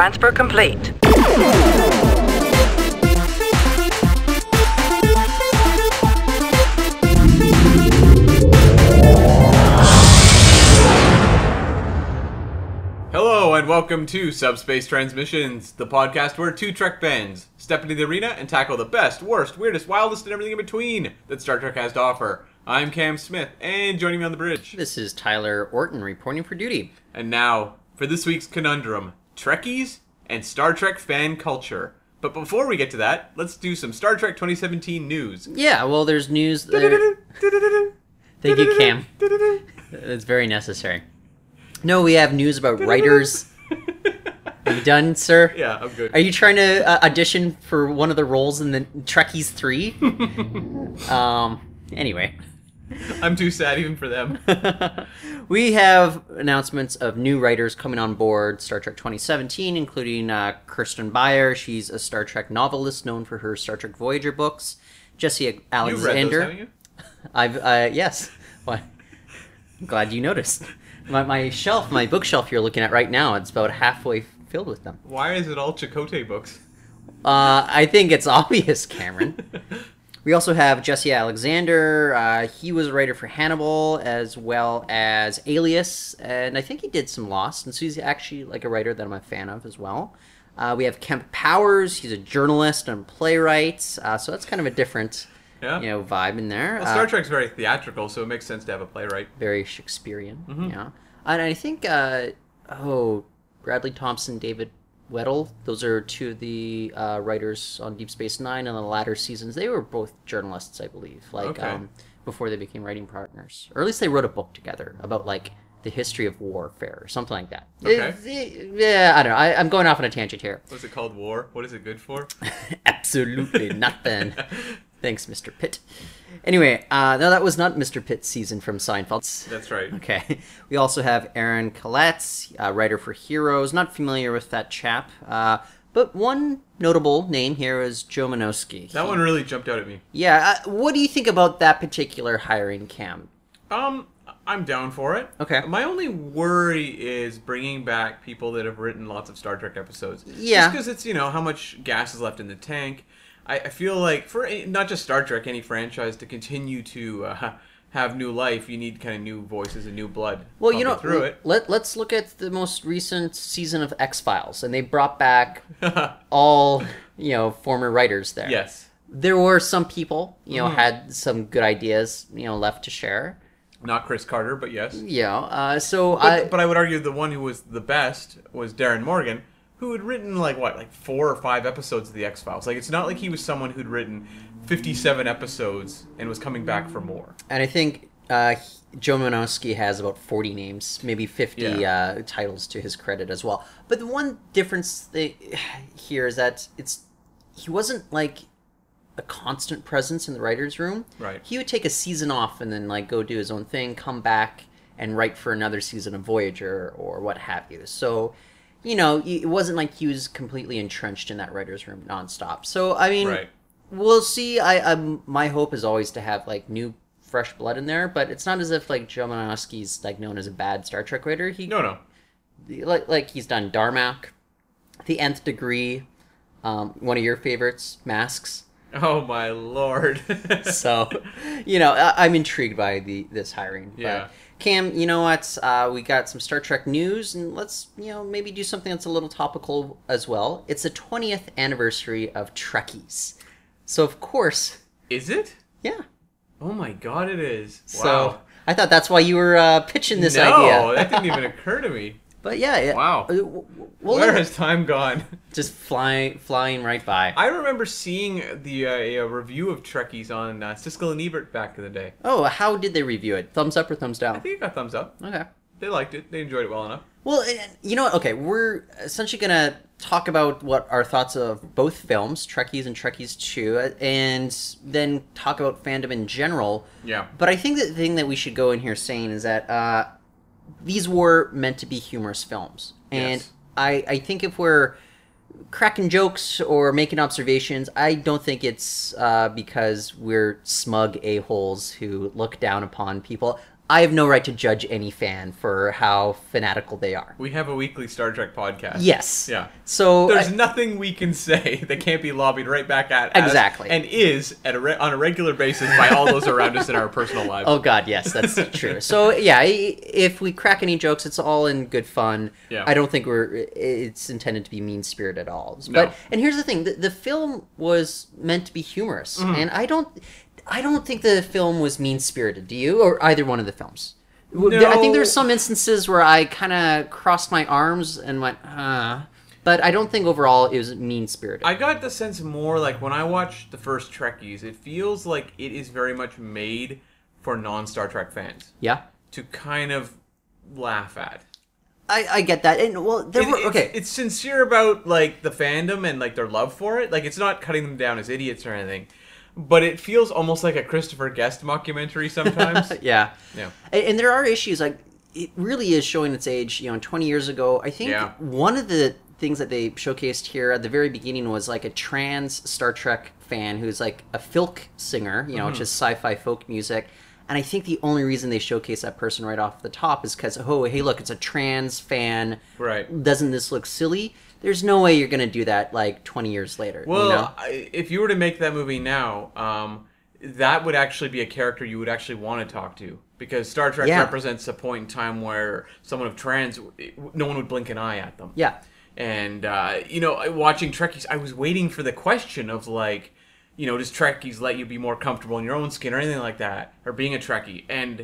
Transfer complete. Hello and welcome to Subspace Transmissions, the podcast where two Trek fans step into the arena and tackle the best, worst, weirdest, wildest, and everything in between that Star Trek has to offer. I'm Cam Smith, and joining me on the bridge. This is Tyler Orton reporting for duty. And now, for this week's conundrum, Trekkies and Star Trek fan culture. But before we get to that, let's do some Star Trek 2017 news. Yeah, well, there's news there. Thank you, Cam. It's very necessary. No, we have news about writers. Are you done, sir? Yeah, I'm good. Are you trying to audition for one of the roles in the Trekkies 3? Anyway. I'm too sad even for them. We have announcements of new writers coming on board Star Trek 2017, including Kirsten Beyer. She's a Star Trek novelist known for her Star Trek Voyager books. Jesse Alexander. You've read those, haven't you? I've yes. Why? I'm glad you noticed. My bookshelf you're looking at right now, it's about halfway filled with them. Why is it all Chakotay books? I think it's obvious, Cameron. We also have Jesse Alexander. He was a writer for Hannibal as well as Alias, and I think he did some Lost, and so he's actually like a writer that I'm a fan of as well. We have Kemp Powers. He's a journalist and playwright, so that's kind of a different vibe in there. Well, Star Trek's very theatrical, so it makes sense to have a playwright. Very Shakespearean, yeah. And I think, Bradley Thompson, David Weddle, those are two of the writers on Deep Space Nine in the latter seasons. They were both journalists, I believe, before they became writing partners. Or at least they wrote a book together about, the history of warfare or something like that. Okay. Yeah, I don't know. I'm going off on a tangent here. What's it called, war? What is it good for? Absolutely nothing. Thanks, Mr. Pitt. Anyway, no, that was not Mr. Pitt's season from Seinfeld. That's right. Okay. We also have Aaron Collette, writer for Heroes. Not familiar with that chap. But one notable name here is Joe Menosky. That one really jumped out at me. Yeah. What do you think about that particular hiring, Cam? I'm down for it. Okay. My only worry is bringing back people that have written lots of Star Trek episodes. Yeah. Just because it's, how much gas is left in the tank. I feel like for not just Star Trek, any franchise to continue to have new life, you need kind of new voices and new blood. Well, through it. Let's look at the most recent season of X-Files, and they brought back all former writers there. Yes. There were some people had some good ideas left to share. Not Chris Carter, but yes. Yeah. But I would argue the one who was the best was Darren Morgan, who had written, 4 or 5 episodes of The X-Files. It's not like he was someone who'd written 57 episodes and was coming back for more. And I think Joe Menosky has about 40 names, maybe 50 titles to his credit as well. But the one difference here is that he wasn't, a constant presence in the writer's room. Right. He would take a season off and then, go do his own thing, come back and write for another season of Voyager or what have you. So... it wasn't like he was completely entrenched in that writer's room nonstop. So, I mean, right. We'll see. My hope is always to have, new, fresh blood in there, but it's not as if, Joe Menosky's, known as a bad Star Trek writer. No. He's done Darmok, The Nth Degree, one of your favorites, Masks. Oh, my lord. So, I'm intrigued by this hiring. Yeah. But Cam, you know what? We got some Star Trek news, and let's, maybe do something that's a little topical as well. It's the 20th anniversary of Trekkies. So, of course... Is it? Yeah. Oh my god, it is. Wow. So, I thought that's why you were pitching this idea. No, that didn't even occur to me. But yeah. Wow. Where has time gone? Just flying right by. I remember seeing the review of Trekkies on Siskel and Ebert back in the day. Oh, how did they review it? Thumbs up or thumbs down? I think it got thumbs up. Okay. They liked it. They enjoyed it well enough. Well, you know what? Okay, we're essentially going to talk about what our thoughts of both films, Trekkies and Trekkies 2, and then talk about fandom in general. Yeah. But I think the thing that we should go in here saying is that these were meant to be humorous films. And yes. I think if we're cracking jokes or making observations, I don't think it's because we're smug a-holes who look down upon people. I have no right to judge any fan for how fanatical they are. We have a weekly Star Trek podcast. Yes. Yeah. So there's nothing we can say that can't be lobbied right back at us. Exactly. And is on a regular basis by all those around us in our personal lives. Oh God, yes, that's true. So yeah, if we crack any jokes, it's all in good fun. Yeah. I don't think it's intended to be mean spirited at all. No. But and here's the thing: the film was meant to be humorous, and I don't think the film was mean spirited. Do you, or either one of the films? No. I think there's some instances where I kind of crossed my arms and went, but I don't think overall it was mean spirited. I got the sense more like when I watched the first Trekkies, it feels like it is very much made for non-Star Trek fans Yeah, to kind of laugh at. I get that, and well, It's sincere about like the fandom and like their love for it. Like it's not cutting them down as idiots or anything, but it feels almost like a Christopher Guest mockumentary sometimes. Yeah. Yeah. And there are issues, like, it really is showing its age, 20 years ago. I think one of the things that they showcased here at the very beginning was, like, a trans Star Trek fan who's, like, a filk singer, which is sci-fi folk music. And I think the only reason they showcase that person right off the top is because, oh, hey, look, it's a trans fan. Right. Doesn't this look silly? There's no way you're going to do that, like, 20 years later. Well, if you were to make that movie now, that would actually be a character you would actually want to talk to. Because Star Trek represents a point in time where someone of trans, no one would blink an eye at them. Yeah. And, watching Trekkies, I was waiting for the question of, like, does Trekkies let you be more comfortable in your own skin or anything like that? Or being a Trekkie? And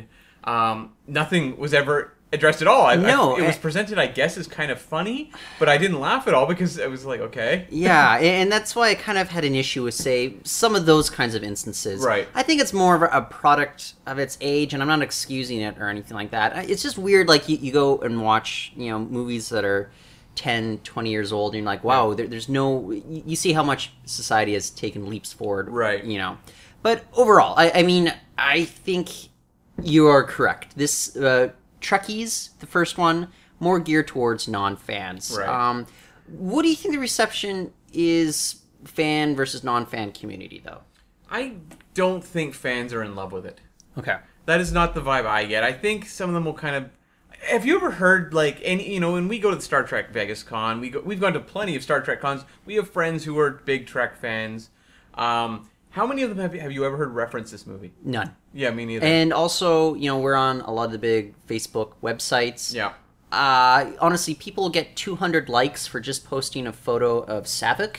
nothing was ever addressed at all. It was presented, I guess, as kind of funny, but I didn't laugh at all because it was like, okay. Yeah, and that's why I kind of had an issue with, say, some of those kinds of instances. Right. I think it's more of a product of its age, and I'm not excusing it or anything like that. It's just weird, like, you go and watch, movies that are 10, 20 years old, and you're like, wow, there's no... You see how much society has taken leaps forward. Right. But overall, I mean, I think you are correct. This... Trekkies, the first one, more geared towards non-fans. Right. What do you think the reception is fan versus non-fan community, though? I don't think fans are in love with it. Okay. That is not the vibe I get. I think some of them will kind of... Have you ever heard, like, when we go to the Star Trek Vegas Con, we've gone to plenty of Star Trek cons. We have friends who are big Trek fans. How many of them have you ever heard reference this movie? None. Yeah, me neither. And also, we're on a lot of the big Facebook websites. Yeah. Honestly, people get 200 likes for just posting a photo of Saavik.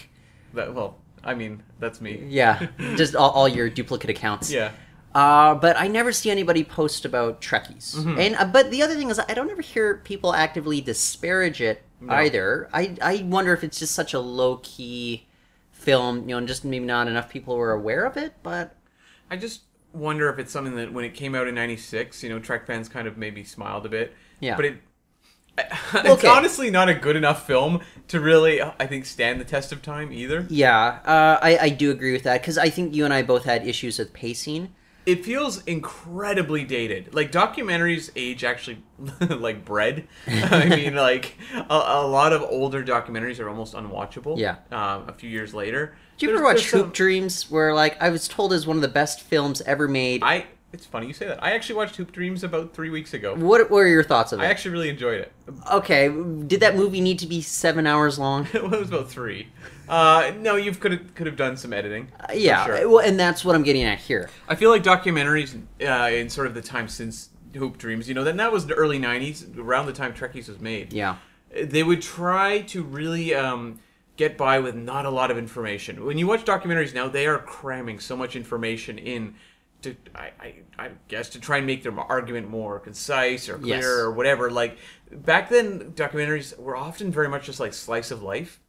That's me. Yeah, just all your duplicate accounts. Yeah. But I never see anybody post about Trekkies. Mm-hmm. And but the other thing is, I don't ever hear people actively disparage it either. I wonder if it's just such a low-key film, and just maybe not enough people were aware of it, but... I just wonder if it's something that when it came out in 96, Trek fans kind of maybe smiled a bit. Yeah. But it's honestly not a good enough film to really, I think, stand the test of time either. Yeah, I do agree with that, because I think you and I both had issues with pacing. It feels incredibly dated. Like, documentaries age actually like bread. I mean, like, a lot of older documentaries are almost unwatchable. Yeah. A few years later. Do you ever watch Hoop Dreams, where, like, I was told is one of the best films ever made? It's funny you say that. I actually watched Hoop Dreams about 3 weeks ago. What were your thoughts of it? I actually really enjoyed it. Okay, did that movie need to be 7 hours long? Well, it was about 3. No, you could have done some editing. Yeah, sure. Well, and that's what I'm getting at here. I feel like documentaries in sort of the time since Hoop Dreams, that was the early 90s, around the time Trekkies was made. Yeah. They would try to really get by with not a lot of information. When you watch documentaries now, they are cramming so much information in to, I guess, to try and make their argument more concise or clear or whatever. Like, back then, documentaries were often very much just like slice of life,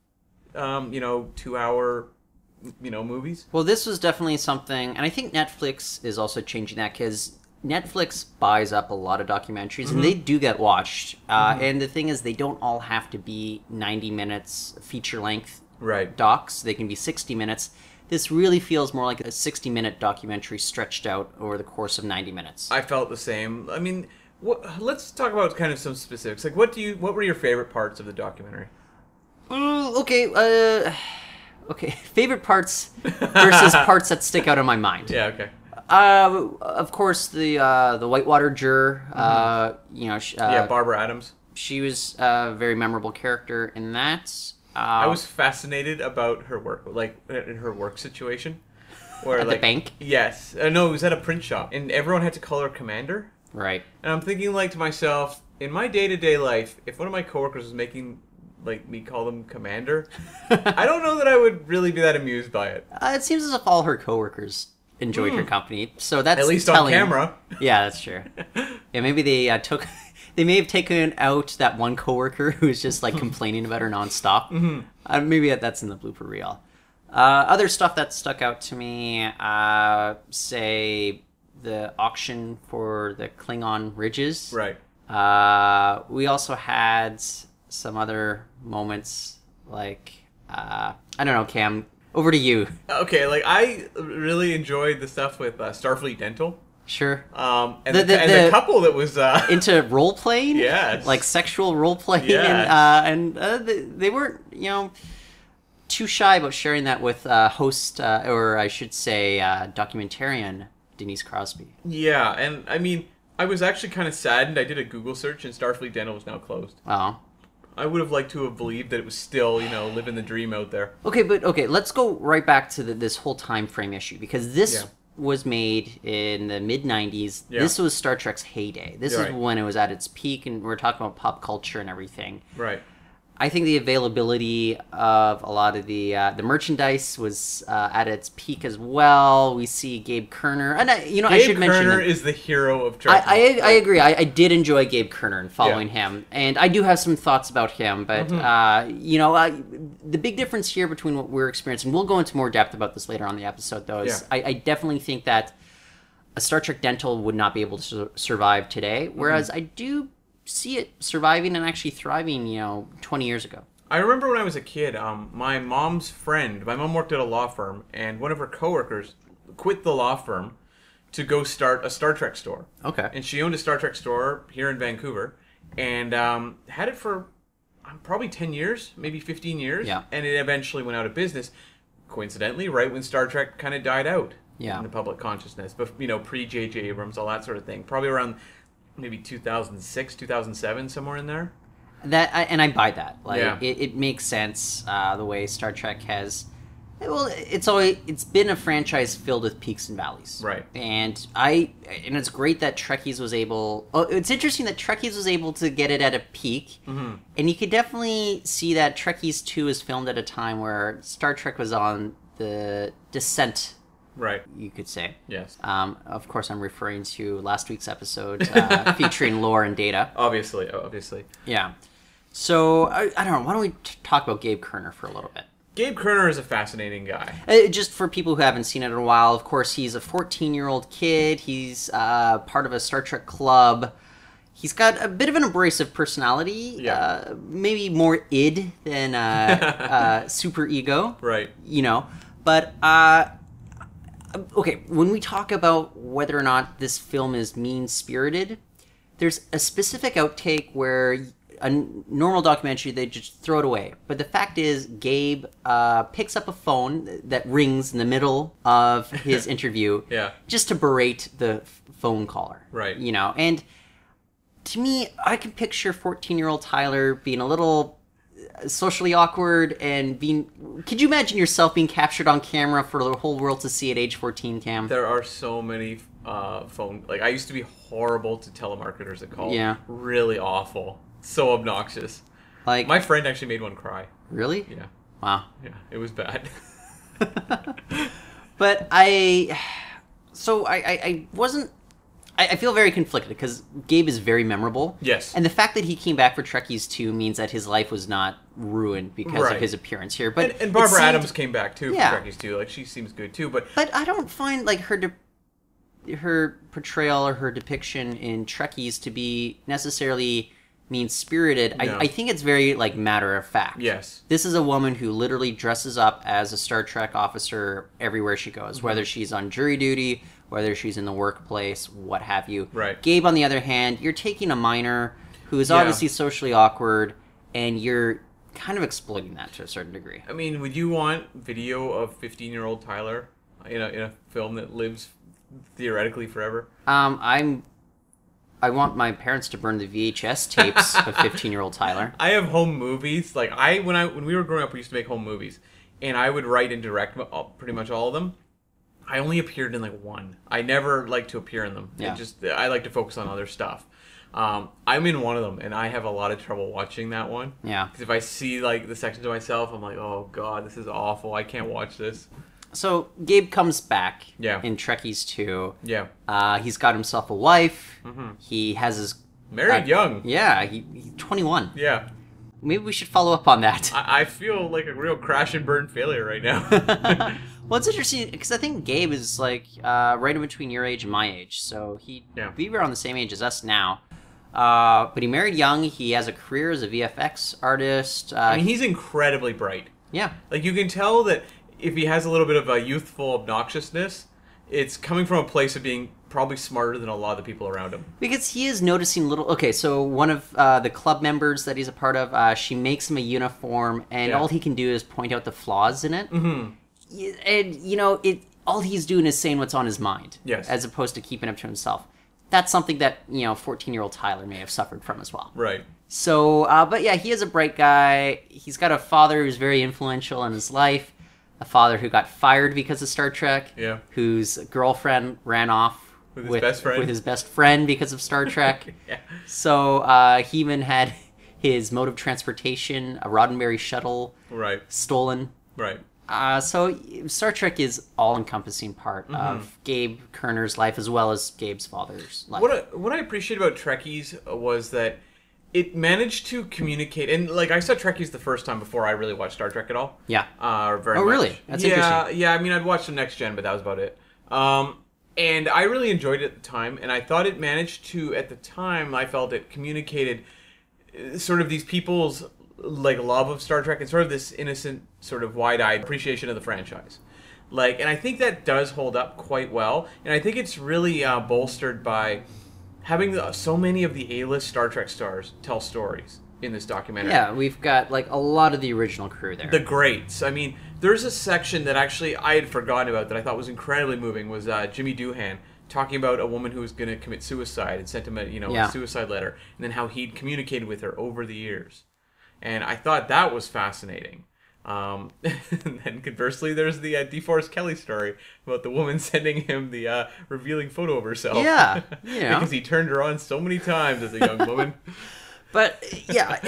2-hour, movies. Well, this was definitely something, and I think Netflix is also changing that, because Netflix buys up a lot of documentaries, and they do get watched. And the thing is, they don't all have to be 90 minutes feature-length docs. They can be 60 minutes. This really feels more like a 60-minute documentary stretched out over the course of 90 minutes. I felt the same. I mean, let's talk about kind of some specifics. Like, what were your favorite parts of the documentary? Okay, favorite parts versus parts that stick out in my mind. Yeah, okay. Of course, the Whitewater juror. Barbara Adams. She was a very memorable character in that. I was fascinated about her work, like in her work situation. Where, at like, the bank? Yes. No, it was at a print shop. And everyone had to call her Commander. Right. And I'm thinking, like, to myself, in my day-to-day life, if one of my coworkers was making, like, me call them Commander, I don't know that I would really be that amused by it. It seems as if all her coworkers enjoyed her company. So that's At least telling. on camera. Yeah, that's true. Yeah, maybe they took... They may have taken out that one coworker who's just, like, complaining about her nonstop. Mm-hmm. Maybe that's in the blooper reel. Other stuff that stuck out to me, say the auction for the Klingon ridges. Right. We also had some other moments, like, I don't know, Cam, over to you. Okay, like, I really enjoyed the stuff with Starfleet Dental. Sure. And the couple that was... into role-playing? Yes. Like, sexual role-playing? Yes. And they weren't, too shy about sharing that with host, or I should say, documentarian Denise Crosby. Yeah, and I mean, I was actually kind of saddened. I did a Google search, and Starfleet Dental was now closed. Oh. I would have liked to have believed that it was still, living the dream out there. Okay, let's go right back to this whole time frame issue, because this was made in the mid-90s. Yeah. This was Star Trek's heyday. This is when it was at its peak, and we're talking about pop culture and everything. Right. I think the availability of a lot of the merchandise was at its peak as well. We see Gabe Kerner, and I should mention Gabe Kerner is the hero of Trek. I agree. I did enjoy Gabe Kerner and following him, and I do have some thoughts about him. But the big difference here between what we're experiencing, we'll go into more depth about this later on in the episode, though. Is I definitely think that a Star Trek Dental would not be able to survive today, whereas I do see it surviving and actually thriving, 20 years ago. I remember when I was a kid, my mom worked at a law firm, and one of her coworkers quit the law firm to go start a Star Trek store. Okay. And she owned a Star Trek store here in Vancouver, and had it for probably 10 years, maybe 15 years. Yeah. And it eventually went out of business, coincidentally, right when Star Trek kind of died out in the public consciousness. But, pre-J.J. Abrams, all that sort of thing. Probably around... maybe 2006, 2007, somewhere in there. And I buy that. Like, it makes sense the way Star Trek has. Well, it's been a franchise filled with peaks and valleys. Right. And it's great that Trekkies was able. Oh, it's interesting that Trekkies was able to get it at a peak, and you could definitely see that Trekkies 2 was filmed at a time where Star Trek was on the descent. Right. You could say. Yes. Of course, I'm referring to last week's episode featuring Lore and Data. Obviously. Yeah. So, I don't know. Why don't we talk about Gabe Kerner for a little bit? Gabe Kerner is a fascinating guy. Just for people who haven't seen it in a while, of course, he's a 14-year-old kid. He's part of a Star Trek club. He's got a bit of an abrasive personality. Maybe more id than super ego. Right. But... okay, when we talk about whether or not this film is mean-spirited, there's a specific outtake where a normal documentary, they just throw it away. But the fact is, Gabe picks up a phone that rings in the middle of his interview just to berate the phone caller. Right. And to me, I can picture 14-year-old Tyler being a little... socially awkward and could you imagine yourself being captured on camera for the whole world to see at age 14, Cam? There are so many phone... Like, I used to be horrible to telemarketers that called. Yeah. Really awful. So obnoxious. Like, my friend actually made one cry. Really? Yeah. Wow. Yeah, it was bad. But I wasn't... I feel very conflicted because Gabe is very memorable. Yes. And the fact that he came back for Trekkies 2 means that his life was not ruined because of his appearance here. But and Barbara Adams came back too for Trekkies 2. Like, she seems good too. But I don't find like her portrayal or her depiction in Trekkies to be necessarily mean-spirited. No. I think it's very like matter of fact. Yes. This is a woman who literally dresses up as a Star Trek officer everywhere she goes, whether she's on jury duty, whether she's in the workplace, what have you. Right. Gabe, on the other hand, you're taking a minor who is obviously socially awkward, and you're kind of exploiting that to a certain degree. I mean, would you want video of 15-year-old Tyler in a film that lives theoretically forever. I want my parents to burn the VHS tapes of 15-year-old Tyler. I have home movies. Like when we were growing up, we used to make home movies, and I would write and direct pretty much all of them. I only appeared in like one. I never liked to appear in them. Yeah. I like to focus on other stuff. I'm in one of them, and I have a lot of trouble watching that one. Yeah. Because if I see like the section to myself, I'm like, oh god, this is awful. I can't watch this. So Gabe comes back Yeah. in Trekkies 2. Yeah. He's got himself a wife. Mm-hmm. He has his... Married young. Yeah, he's 21. Yeah. Maybe we should follow up on that. I feel like a real crash and burn failure right now. Well, it's interesting because I think Gabe is like right in between your age and my age, so he'd be around the same age as us now. But he married young. He has a career as a VFX artist. I mean, he's incredibly bright. Yeah. Like, you can tell that if he has a little bit of a youthful obnoxiousness, it's coming from a place of being probably smarter than a lot of the people around him. Because he is noticing little... Okay, so one of the club members that he's a part of, she makes him a uniform, and all he can do is point out the flaws in it. Mm-hmm. And, you know, all he's doing is saying what's on his mind. Yes. As opposed to keeping up to himself. That's something that, 14-year-old Tyler may have suffered from as well. Right. So, but yeah, he is a bright guy. He's got a father who's very influential in his life. A father who got fired because of Star Trek. Yeah. Whose girlfriend ran off with his best friend. With his best friend because of Star Trek. Yeah. So, he even had his mode of transportation, a Roddenberry shuttle, stolen. Right. So Star Trek is all-encompassing part of Gabe Kerner's life as well as Gabe's father's life. What I appreciate about Trekkies was that it managed to communicate, and like I saw Trekkies the first time before I really watched Star Trek at all. Yeah. Very much. Really? That's interesting. Yeah. I mean, I'd watched the Next Gen, but that was about it. And I really enjoyed it at the time, and I thought it managed to, at the time, I felt it communicated sort of these people's like love of Star Trek and sort of this innocent, sort of wide-eyed appreciation of the franchise. Like, and I think that does hold up quite well, and I think it's really bolstered by having so many of the A-list Star Trek stars tell stories in this documentary. Yeah, we've got like a lot of the original crew there. The greats. I mean, there's a section that actually I had forgotten about that I thought was incredibly moving. Was Jimmy Doohan talking about a woman who was going to commit suicide and sent him a suicide letter, and then how he'd communicated with her over the years. And I thought that was fascinating. And then conversely, there's the DeForest Kelley story about the woman sending him the revealing photo of herself. Yeah, because he turned her on so many times as a young woman. But yeah,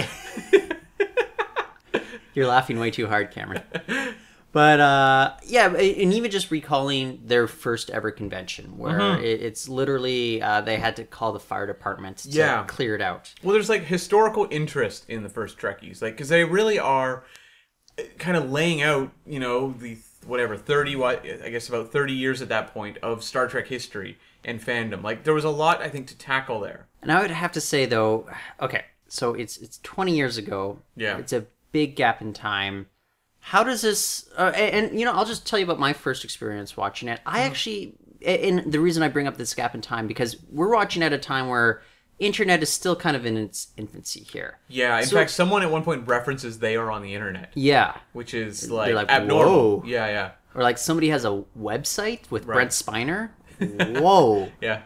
you're laughing way too hard, Cameron. But yeah, and even just recalling their first ever convention, where it's literally they had to call the fire department to clear it out. Well, there's like historical interest in the first Trekkies, like because they really are kind of laying out, the whatever 30, I guess about 30 years at that point of Star Trek history and fandom. Like there was a lot, I think, to tackle there. And I would have to say though, okay, so it's 20 years ago. Yeah, it's a big gap in time. How does this... and, I'll just tell you about my first experience watching it. I actually... And the reason I bring up this gap in time, because we're watching at a time where internet is still kind of in its infancy here. Yeah, in fact, someone at one point references they are on the internet. Yeah. Which is, like Whoa. abnormal. Yeah. Or, like, somebody has a website with Brent Spiner. Whoa. Yeah.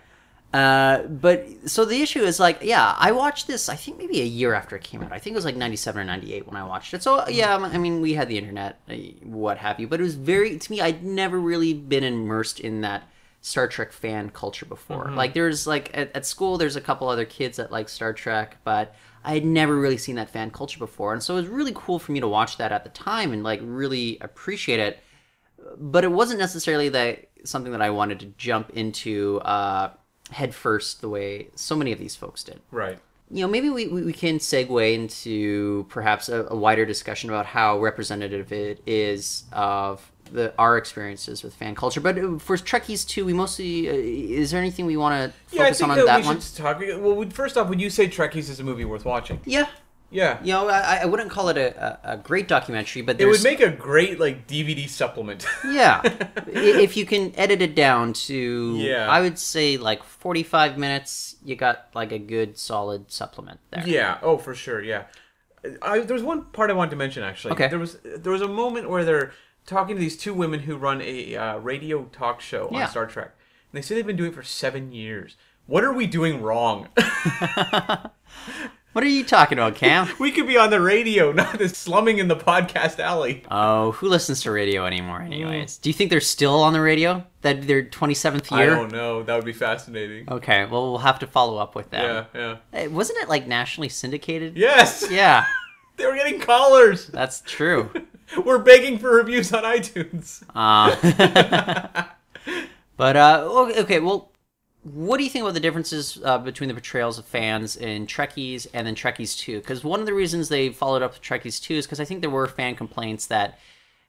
But so the issue is like, I watched this, I think maybe a year after it came out. I think it was like 97 or 98 when I watched it. So I mean, we had the internet, what have you, but it was to me, I'd never really been immersed in that Star Trek fan culture before. Like there's like, at school, there's a couple other kids that like Star Trek, but I had never really seen that fan culture before. And so it was really cool for me to watch that at the time and like really appreciate it. But it wasn't necessarily something that I wanted to jump into, head first the way so many of these folks did. Right. Maybe we can segue into perhaps a wider discussion about how representative it is of our experiences with fan culture. But for Trekkies 2, we mostly... is there anything we want to focus on that one? Well, first off, would you say Trekkies is a movie worth watching? Yeah. Yeah. I wouldn't call it a great documentary, but it would make a great like DVD supplement. Yeah. If you can edit it down to, I would say like 45 minutes, you got like a good solid supplement there. Yeah. Oh, for sure. Yeah. There's one part I wanted to mention actually. Okay. There was a moment where they're talking to these two women who run a radio talk show on Star Trek. And they say they've been doing it for 7 years. What are we doing wrong? What are you talking about, Cam? We could be on the radio, not this slumming in the podcast alley. Oh, who listens to radio anymore anyways? Do you think they're still on the radio? That their 27th year? I don't know. That would be fascinating. Okay, well, we'll have to follow up with them. Yeah. Wasn't it, like, nationally syndicated? Yes! Yeah, They were getting callers. that's true. We're begging for reviews on iTunes. But, okay, well, what do you think about the differences between the portrayals of fans in Trekkies and then Trekkies 2? Because one of the reasons they followed up with Trekkies 2 is because I think there were fan complaints that,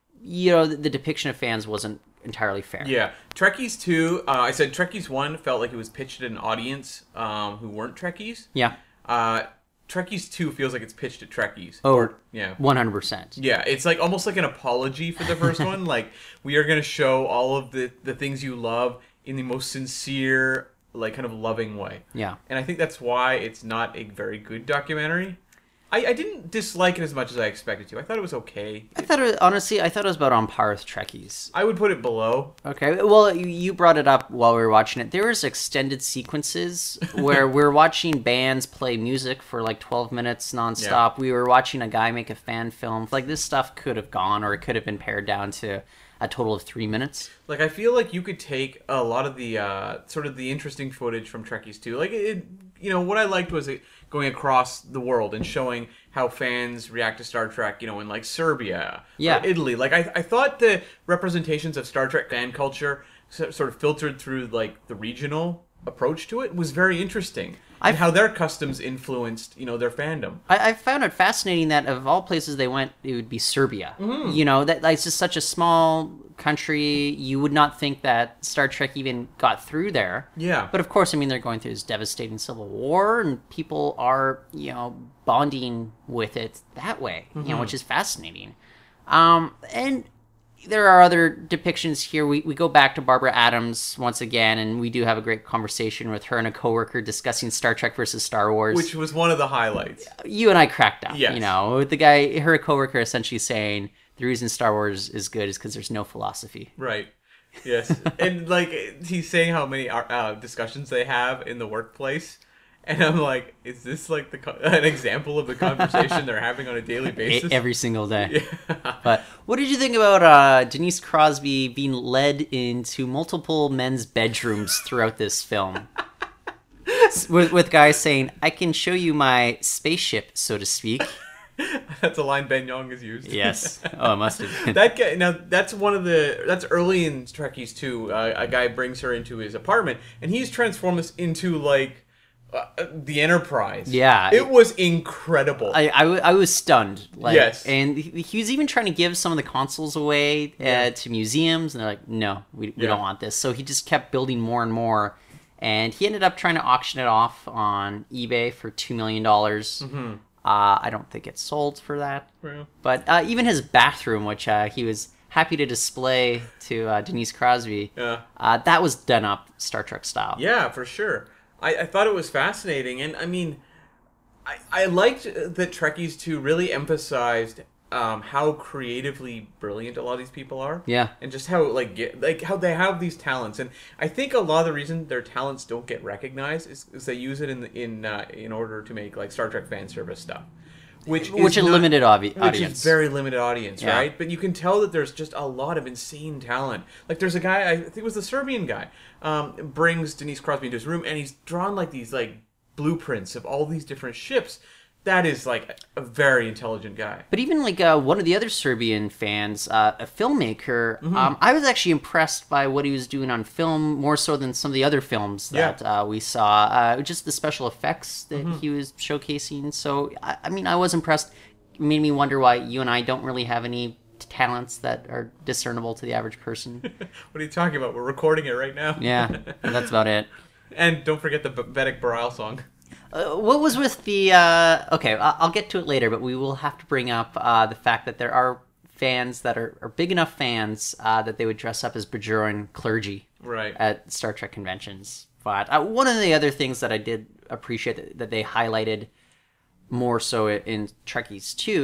the depiction of fans wasn't entirely fair. Yeah. Trekkies 2, I said Trekkies 1 felt like it was pitched at an audience who weren't Trekkies. Yeah. Trekkies 2 feels like it's pitched at Trekkies. Oh, yeah. 100%. Yeah, it's like almost like an apology for the first one. Like, we are going to show all of the things you love in the most sincere, like, kind of loving way. Yeah. And I think that's why it's not a very good documentary. I didn't dislike it as much as I expected to. I thought it was okay. Honestly, I thought it was about on par with Trekkies. I would put it below. Okay, well, you brought it up while we were watching it. There was extended sequences where we're watching bands play music for like 12 minutes nonstop. Yeah. We were watching a guy make a fan film. Like, this stuff could have gone, or it could have been pared down to a total of 3 minutes. Like, I feel like you could take a lot of the sort of the interesting footage from Trekkies 2. Like, what I liked was it going across the world and showing how fans react to Star Trek, in like Serbia or Italy. Like, I thought the representations of Star Trek fan culture sort of filtered through like the regional approach to it was very interesting. And how their customs influenced, their fandom. I found it fascinating that of all places they went, it would be Serbia. Mm-hmm. That it's just such a small country. You would not think that Star Trek even got through there. Yeah. But of course, I mean, they're going through this devastating civil war, and people are, bonding with it that way, which is fascinating. And there are other depictions here. We go back to Barbara Adams once again, and we do have a great conversation with her and a coworker discussing Star Trek versus Star Wars, which was one of the highlights. You and I cracked up. Yes. With the guy, her coworker, essentially saying the reason Star Wars is good is because there's no philosophy. Right. Yes. And like, he's saying how many discussions they have in the workplace. And I'm like, is this like an example of the conversation they're having on a daily basis? Every single day. Yeah. But what did you think about Denise Crosby being led into multiple men's bedrooms throughout this film? with guys saying, I can show you my spaceship, so to speak. That's a line Ben Young has used. Yes. Oh, it must have been. That guy, now, that's early in Trekkies 2. A guy brings her into his apartment, and he's transformed this into, like, the Enterprise. Yeah. It was incredible. I was stunned. Like, yes. And he was even trying to give some of the consoles away to museums, and they're like, no, we don't want this. So he just kept building more and more, and he ended up trying to auction it off on eBay for $2 million. Mm-hmm. I don't think it sold for that. Yeah. But even his bathroom, which he was happy to display to Denise Crosby, that was done up Star Trek style. Yeah, for sure. I thought it was fascinating. And, I mean, I liked that Trekkies 2 really emphasized how creatively brilliant a lot of these people are. Yeah. And just how, how they have these talents. And I think a lot of the reason their talents don't get recognized is they use it in order to make, like, Star Trek fan service stuff. Which a limited audience. Which is very limited audience, right? But you can tell that there's just a lot of insane talent. Like, there's a guy, I think it was the Serbian guy, brings Denise Crosby into his room, and he's drawn, like, these, like, blueprints of all these different ships. That is, like, a very intelligent guy. But even, like, one of the other Serbian fans, a filmmaker, I was actually impressed by what he was doing on film, more so than some of the other films that we saw. Just the special effects that he was showcasing. So, I mean, I was impressed. It made me wonder why you and I don't really have any talents that are discernible to the average person. What are you talking about? We're recording it right now. Yeah, that's about it. And don't forget the Vedic Baral song. What was with the... okay, I'll get to it later, but we will have to bring up the fact that there are fans that are big enough fans that they would dress up as Bajoran clergy at Star Trek conventions. But one of the other things that I did appreciate that they highlighted more so in Trekkies 2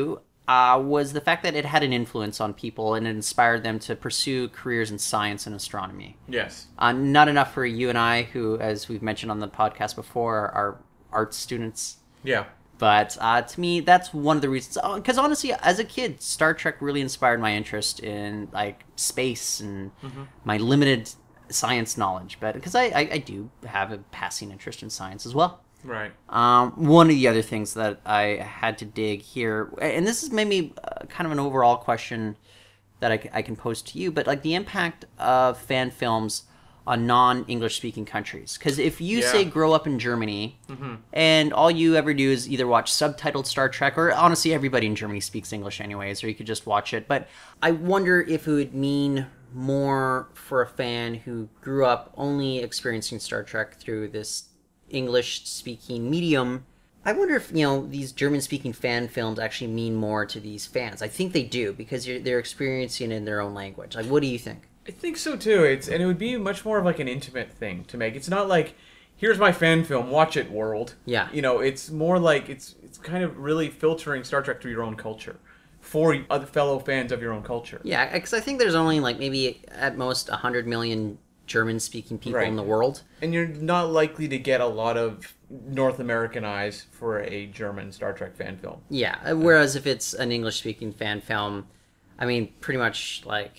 was the fact that it had an influence on people and it inspired them to pursue careers in science and astronomy. Yes. Not enough for you and I, who, as we've mentioned on the podcast before, are art students. Yeah. But to me, that's one of the reasons. Because honestly, as a kid, Star Trek really inspired my interest in like space and my limited science knowledge. But because I do have a passing interest in science as well. Right. One of the other things that I had to dig here, and this is maybe kind of an overall question that I can pose to you, but like the impact of fan films on non-English speaking countries. Because if you say grow up in Germany and all you ever do is either watch subtitled Star Trek, or honestly everybody in Germany speaks English anyways, or you could just watch it. But I wonder if it would mean more for a fan who grew up only experiencing Star Trek through this English-speaking medium. I wonder if, these German-speaking fan films actually mean more to these fans. I think they do, because they're experiencing it in their own language. Like, what do you think? I think so too. And it would be much more of like an intimate thing to make. It's not like, here's my fan film, watch it, world. Yeah. It's more like it's kind of really filtering Star Trek through your own culture for other fellow fans of your own culture. Yeah, because I think there's only like maybe at most 100 million German-speaking people in the world. And you're not likely to get a lot of North American eyes for a German Star Trek fan film. Yeah, whereas if it's an English-speaking fan film, I mean, pretty much like,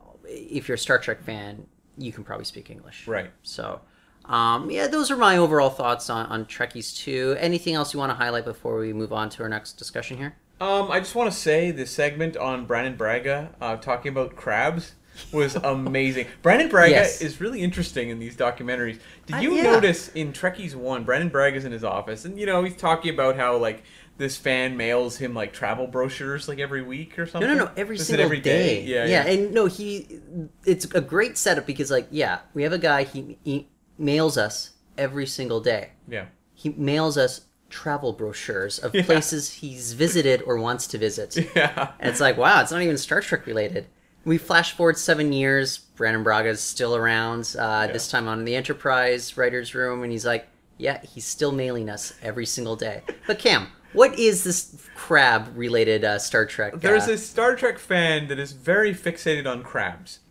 if you're a Star Trek fan, you can probably speak English. Right. So, those are my overall thoughts on Trekkies 2. Anything else you want to highlight before we move on to our next discussion here? I just want to say the segment on Brannon Braga talking about crabs was amazing. Brannon Braga is really interesting in these documentaries. Did you notice in Trekkies 1, Brannon Braga's in his office, and he's talking about how like this fan mails him like travel brochures like every week or something? No, every single day. Yeah, and no, it's a great setup because like, we have a guy, he mails us every single day. Yeah. He mails us travel brochures of places he's visited or wants to visit. Yeah. And it's like, wow, it's not even Star Trek related. We flash forward 7 years, Brannon Braga's still around, this time on the Enterprise writer's room, and he's like, he's still mailing us every single day. But Cam, what is this crab-related Star Trek? There's a Star Trek fan that is very fixated on crabs.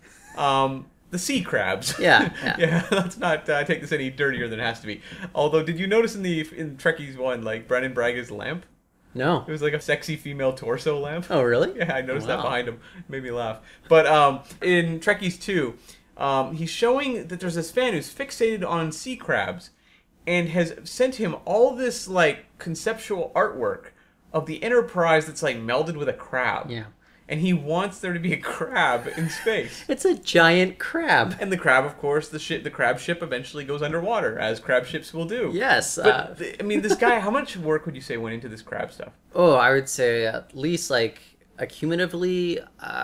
The sea crabs. Yeah. Let's not take this any dirtier than it has to be. Although, did you notice in Trekkies 1, like, Brannon Braga's lamp? No. It was like a sexy female torso lamp. Oh, really? Yeah, I noticed that behind him. It made me laugh. But in Trekkies 2, he's showing that there's this fan who's fixated on sea crabs and has sent him all this, like, conceptual artwork of the Enterprise that's, like, melded with a crab. Yeah. And he wants there to be a crab in space. It's a giant crab. And the crab, of course, the crab ship eventually goes underwater, as crab ships will do. Yes. But, I mean, this guy, how much work would you say went into this crab stuff? Oh, I would say at least, like, accumulatively,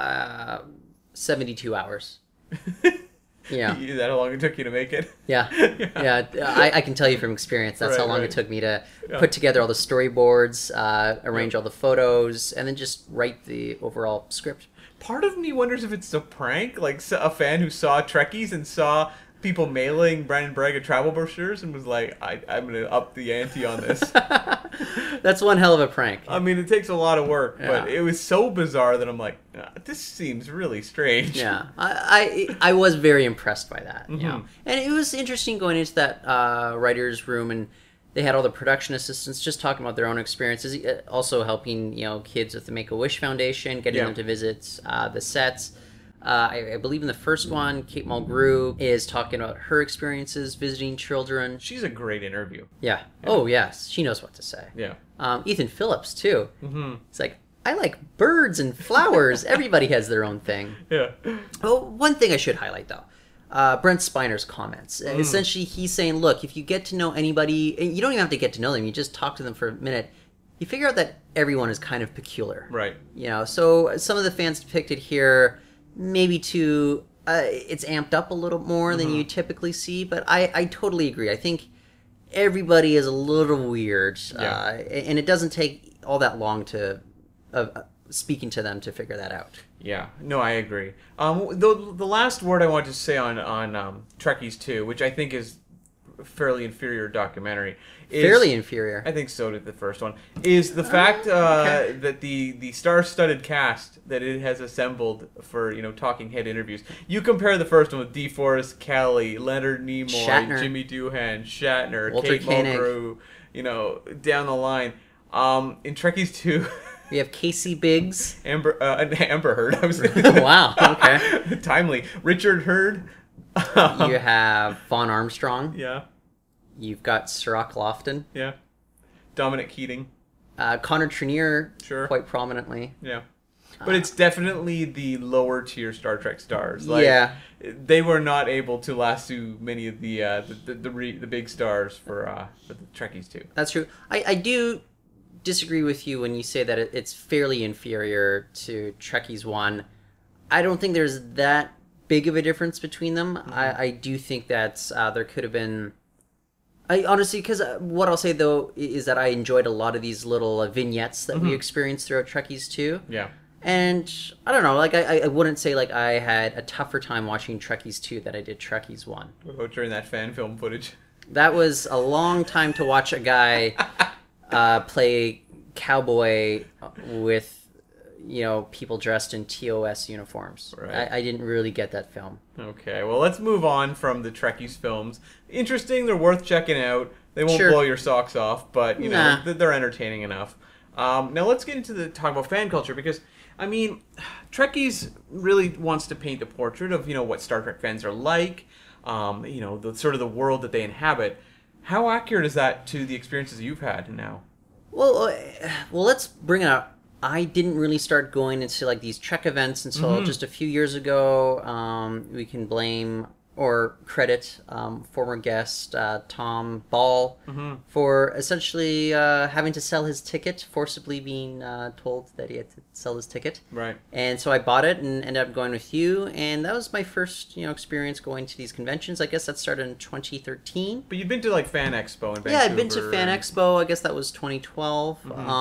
72 hours. Yeah. Is that how long it took you to make it? Yeah. I can tell you from experience, that's how long it took me to put together all the storyboards, arrange all the photos, and then just write the overall script. Part of me wonders if it's a prank, like a fan who saw Trekkies and saw people mailing Brannon Braga travel brochures and was like, I'm going to up the ante on this. That's one hell of a prank. I mean, it takes a lot of work, but it was so bizarre that I'm like, this seems really strange. Yeah, I was very impressed by that. And it was interesting going into that writer's room, and they had all the production assistants just talking about their own experiences, also helping kids with the Make-A-Wish Foundation, getting them to visit the sets. I believe in the first one, Kate Mulgrew is talking about her experiences visiting children. She's a great interview. Yeah. Oh, yes. She knows what to say. Yeah. Ethan Phillips, too. Mm-hmm. It's like, I like birds and flowers. Everybody has their own thing. Yeah. Oh, one thing I should highlight, though. Brent Spiner's comments. Essentially, he's saying, look, if you get to know anybody, and you don't even have to get to know them, you just talk to them for a minute, you figure out that everyone is kind of peculiar. Right. So some of the fans depicted here, maybe it's amped up a little more than you typically see, but I totally agree. I think everybody is a little weird, and it doesn't take all that long to speaking to them to figure that out. Yeah, no, I agree. The last word I want to say on Trekkies 2, which I think is fairly inferior documentary. Fairly inferior. I think so did the first one. Is the fact okay. that the star-studded cast that it has assembled for talking head interviews. You compare the first one with DeForest Kelley, Leonard Nimoy, Shatner. Jimmy Doohan, Shatner, Walter Kate Koenig. Mulgrew, down the line. In Trekkies 2. We have Casey Biggs. Amber Heard. I was Wow. Okay. timely. Richard Hurd. You have Vaughn Armstrong. Yeah. You've got Cirroc Lofton. Yeah. Dominic Keating. Connor Trenier, Sure. quite prominently. Yeah. But it's definitely the lower tier Star Trek stars. Yeah. They were not able to lasso many of the big stars for the Trekkies too. That's true. I do disagree with you when you say that it's fairly inferior to Trekkies 1. I don't think there's that big of a difference between them. Mm-hmm. I do think that there could have been... I honestly, because what I'll say though is that I enjoyed a lot of these little vignettes that we experienced throughout Trekkies 2. Yeah. And I don't know, like I wouldn't say like I had a tougher time watching Trekkies 2 than I did Trekkies 1. What about during that fan film footage? That was a long time to watch a guy play cowboy with people dressed in TOS uniforms. Right. I didn't really get that film. Okay, well, let's move on from the Trekkies films. Interesting, they're worth checking out. They won't Sure. blow your socks off, but, Nah. they're entertaining enough. Now, let's get into the talk about fan culture, because, I mean, Trekkies really wants to paint a portrait of, what Star Trek fans are like, the sort of the world that they inhabit. How accurate is that to the experiences you've had now? Well, let's bring it up. I didn't really start going into like these Trek events until just a few years ago. We can blame or credit former guest Tom Ball for essentially having to sell his ticket, forcibly being told that he had to sell his ticket. Right. And so I bought it and ended up going with you, and that was my first experience going to these conventions. I guess that started in 2013. But you've been to, like, Fan Expo in Vancouver. Yeah, I'd been to Fan Expo. I guess that was 2012.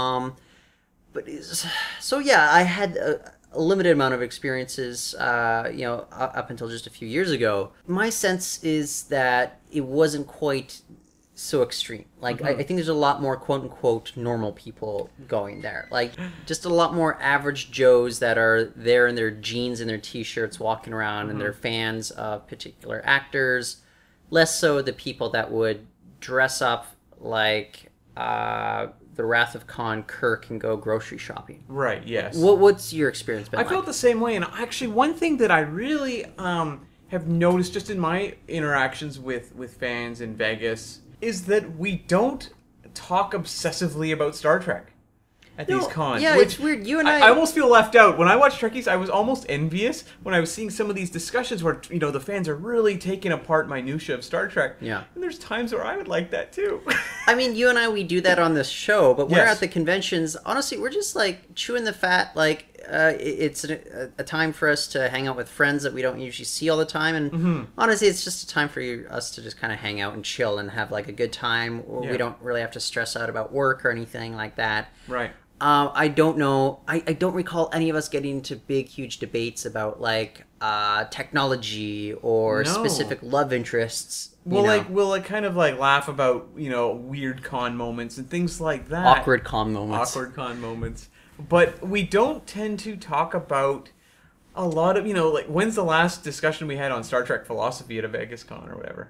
So yeah, I had a limited amount of experiences, up until just a few years ago. My sense is that it wasn't quite so extreme. Like, I think there's a lot more quote-unquote normal people going there. Like, just a lot more average Joes that are there in their jeans and their T-shirts walking around and they're fans of particular actors. Less so the people that would dress up like... the Wrath of Khan Kirk and go grocery shopping. Right, yes. What's your experience been I like? felt the same way, and actually one thing that I really have noticed just in my interactions with fans in Vegas is that we don't talk obsessively about Star Trek at these cons. Yeah, which it's weird. You and I almost feel left out. When I watch Trekkies, I was almost envious when I was seeing some of these discussions where, the fans are really taking apart minutiae of Star Trek. Yeah. And there's times where I would like that too. I mean, you and I, we do that on this show, but when we're Yes. at the conventions, honestly, we're just like chewing the fat. Like, it's a time for us to hang out with friends that we don't usually see all the time. And honestly, it's just a time for us to just kind of hang out and chill and have like a good time. Yeah. We don't really have to stress out about work or anything like that. Right. I don't know. I don't recall any of us getting into big, huge debates about like technology or No. specific love interests. We'll kind of laugh about weird con moments and things like that. awkward con moments. Awkward con moments. But we don't tend to talk about a lot of when's the last discussion we had on Star Trek philosophy at a Vegas con or whatever?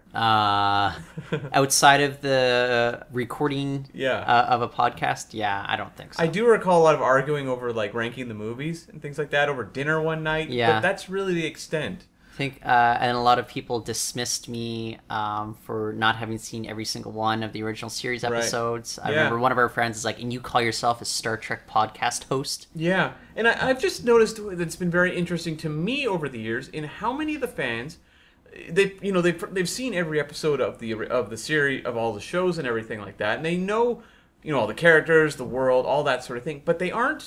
Outside of the recording Yeah. of a podcast, yeah, I don't think so. I do recall a lot of arguing over ranking the movies and things like that over dinner one night. Yeah. But that's really the extent. I think, and a lot of people dismissed me for not having seen every single one of the original series Right. episodes. I Yeah. remember one of our friends is like, and you call yourself a Star Trek podcast host? Yeah, and I've just noticed that it's been very interesting to me over the years in how many of the fans they've seen every episode of the series, of all the shows and everything like that, and they know all the characters, the world, all that sort of thing, but they aren't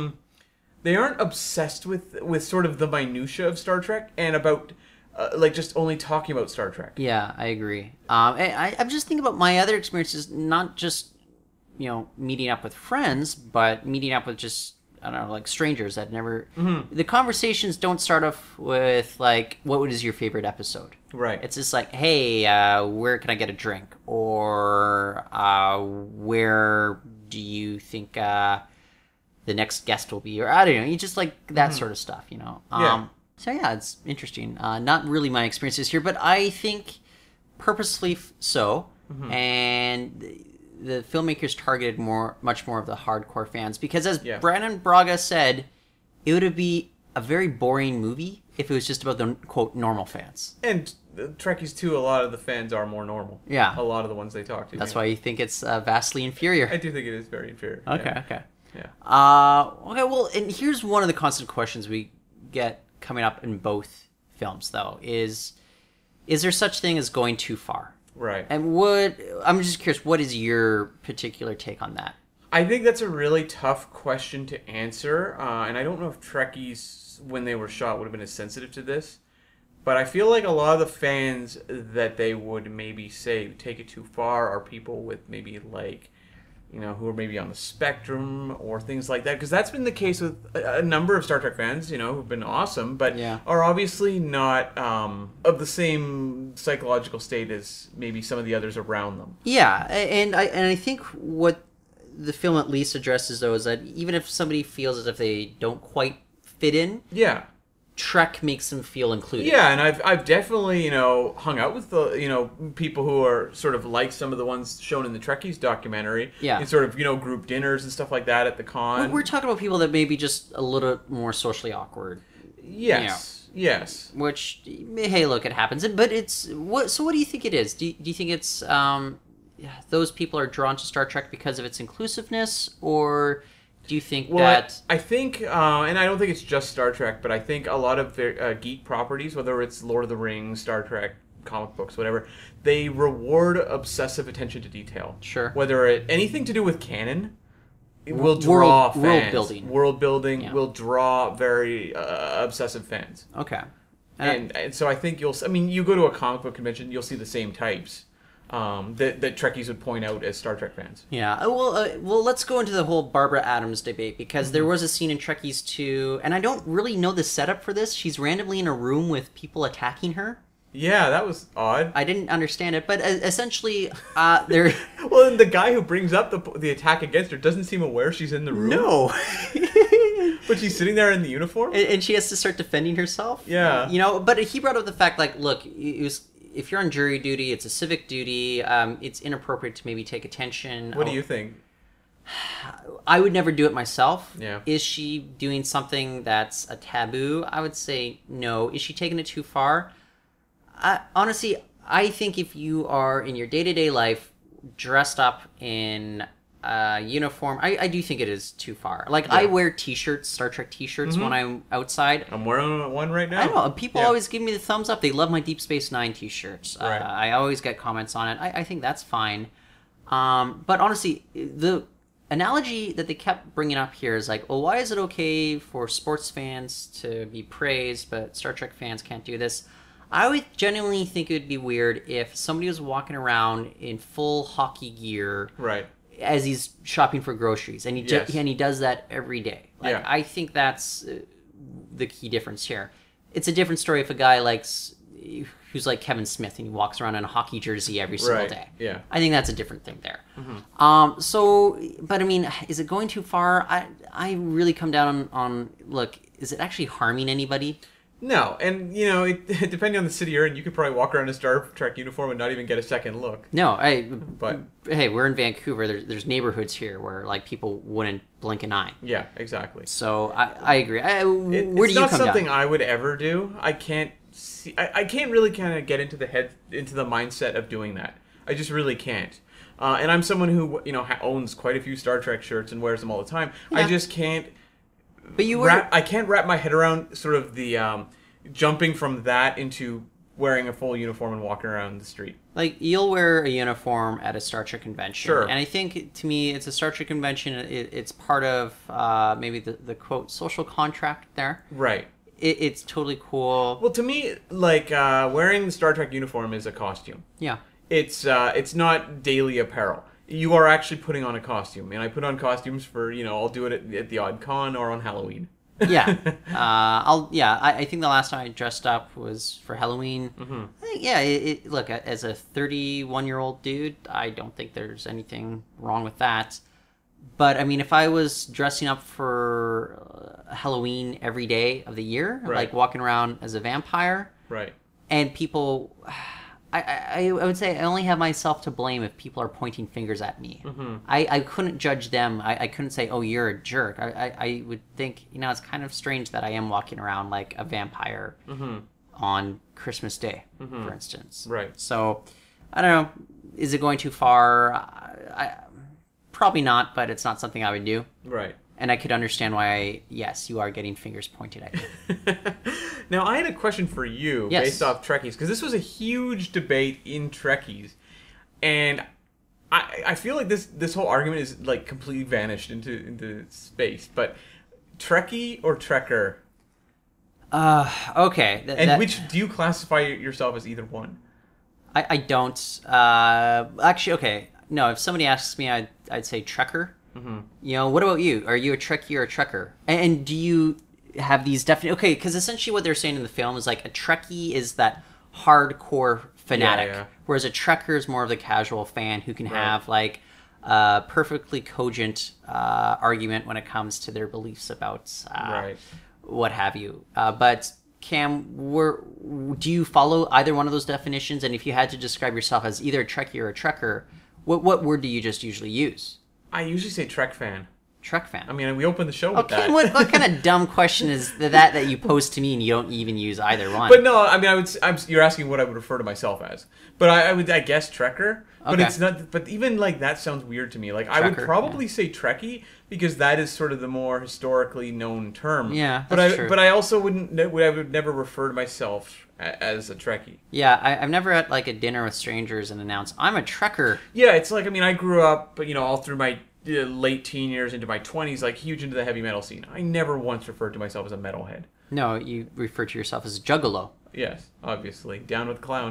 obsessed with sort of the minutia of Star Trek and about just only talking about Star Trek. Yeah, I agree. I'm just thinking about my other experiences, not just meeting up with friends, but meeting up with just, I don't know, like strangers that never. The conversations don't start off with like, what is your favorite episode? Right. It's just like, hey, where can I get a drink? Or where do you think the next guest will be? Or I don't know. You just like that sort of stuff, you know? Yeah. So yeah, it's interesting. Not really my experiences here, but I think purposefully so. And the filmmakers targeted much more of the hardcore fans because, as Brandon Braga said, it would be a very boring movie if it was just about the quote normal fans. And Trekkies too, a lot of the fans are more normal. Yeah, a lot of the ones they talk to. That's why you think it's vastly inferior. I do think it is very inferior. Okay, yeah. okay. Yeah. Okay. Well, and here's one of the constant questions we get coming up in both films, though: is there such thing as going too far? Right. And I'm just curious, what is your particular take on that? I think that's a really tough question to answer, and I don't know if Trekkies, when they were shot, would have been as sensitive to this. But I feel like a lot of the fans that they would maybe say take it too far are people with maybe like, you know, who are maybe on the spectrum or things like that. Because that's been the case with a number of Star Trek fans, you know, who've been awesome, but are obviously not of the same psychological state as maybe some of the others around them. Yeah, and I think what the film at least addresses, though, is that even if somebody feels as if they don't quite fit in, Trek makes them feel included. Yeah, and I've definitely, you know, hung out with the, you know, people who are sort of like some of the ones shown in the Trekkies documentary. Yeah. In sort of, you know, group dinners and stuff like that at the con. We're talking about people that may be just a little more socially awkward. Yes. You know, yes. Which, hey, look, it happens. But it's what? So what do you think it is? Do you think it's those people are drawn to Star Trek because of its inclusiveness, or do you think that... I think, and I don't think it's just Star Trek, but I think a lot of their geek properties, whether it's Lord of the Rings, Star Trek, comic books, whatever, they reward obsessive attention to detail. Sure. Whether anything to do with canon, it will draw fans. World building will draw very obsessive fans. Okay. And so I think you go to a comic book convention, you'll see the same types. That Trekkies would point out as Star Trek fans. Yeah. Well, let's go into the whole Barbara Adams debate, because there was a scene in Trekkies 2, and I don't really know the setup for this. She's randomly in a room with people attacking her. Yeah, that was odd. I didn't understand it, but essentially, there. Well, and the guy who brings up the attack against her doesn't seem aware she's in the room. No. But she's sitting there in the uniform, and she has to start defending herself. Yeah. You know, but he brought up the fact, like, look, if you're on jury duty, it's a civic duty. It's inappropriate to maybe take attention. What do you think? I would never do it myself. Yeah. Is she doing something that's a taboo? I would say no. Is she taking it too far? Honestly, I think if you are in your day-to-day life dressed up in a uniform, I do think it is too far. Like, I wear t-shirts, Star Trek t-shirts when I'm outside. I'm wearing one right now. I know. People always give me the thumbs up. They love my Deep Space Nine t-shirts. Right. I always get comments on it. I think that's fine. But honestly, the analogy that they kept bringing up here is like, well, why is it okay for sports fans to be praised, but Star Trek fans can't do this? I would genuinely think it would be weird if somebody was walking around in full hockey gear, right, as he's shopping for groceries, and he does that every day. Like, I think that's the key difference here. It's a different story if a guy who's like Kevin Smith and he walks around in a hockey jersey every single day. Yeah, I think that's a different thing there. Mm-hmm. So, but I mean, is it going too far? I really come down on look, is it actually harming anybody? No, and you know, depending on the city you're in, you could probably walk around in a Star Trek uniform and not even get a second look. No, but hey, we're in Vancouver. There's neighborhoods here where like people wouldn't blink an eye. Yeah, exactly. So I agree. Where do you come down? It's not something I would ever do. I can't see. I can't really kind of get into the mindset of doing that. I just really can't. And I'm someone who owns quite a few Star Trek shirts and wears them all the time. Yeah. I just can't. But I can't wrap my head around sort of the jumping from that into wearing a full uniform and walking around the street. Like, you'll wear a uniform at a Star Trek convention. Sure. And I think, to me, it's a Star Trek convention. It's part of maybe the quote, social contract there. Right. It's totally cool. Well, to me, like, wearing the Star Trek uniform is a costume. Yeah. It's not daily apparel. You are actually putting on a costume, and I put on costumes for, I'll do it at the odd con or on Halloween. Yeah. I think the last time I dressed up was for Halloween. I think, yeah, look, as a 31-year-old dude, I don't think there's anything wrong with that. But I mean, if I was dressing up for Halloween every day of the year, Right. like walking around as a vampire, Right. and people, I would say I only have myself to blame if people are pointing fingers at me. I couldn't judge them. I couldn't say, oh, you're a jerk. I would think, it's kind of strange that I am walking around like a vampire on Christmas Day, for instance. Right. So, I don't know. Is it going too far? Probably not, but it's not something I would do. Right. And I could understand why, yes, you are getting fingers pointed at you. Now, I had a question for you Yes. based off Trekkies, because this was a huge debate in Trekkies, and I feel like this whole argument is like completely vanished into space. But Trekkie or Trekker, Okay. and which do you classify yourself as either one? I don't. Actually, okay. No, if somebody asks me, I'd say Trekker. What about you? Are you a Trekkie or a Trekker? And do you have these definite... Okay, because essentially what they're saying in the film is like a Trekkie is that hardcore fanatic, Yeah. whereas a Trekker is more of the casual fan who can have like a perfectly cogent argument when it comes to their beliefs about Right. what have you. But Cam, do you follow either one of those definitions? And if you had to describe yourself as either a Trekkie or a Trekker, what word do you just usually use? I usually say Trek fan. Trek fan. I mean, we opened the show with Okay, that. what kind of dumb question is that you pose to me and you don't even use either one? But no, I mean, you're asking what I would refer to myself as. But I guess Trekker. But Okay. it's not. But even like that sounds weird to me. Like I would Trekker, probably say Trekkie because that is sort of the more historically known term. Yeah, but that's I true. but I also I would never refer to myself as a Trekkie. Yeah, I've never at like a dinner with strangers and announced, I'm a Trekker. Yeah, it's like, I mean, I grew up, all through my late teen years into my 20s, like huge into the heavy metal scene. I never once referred to myself as a metalhead. No, you refer to yourself as a juggalo. Yes, obviously. Down with the clown.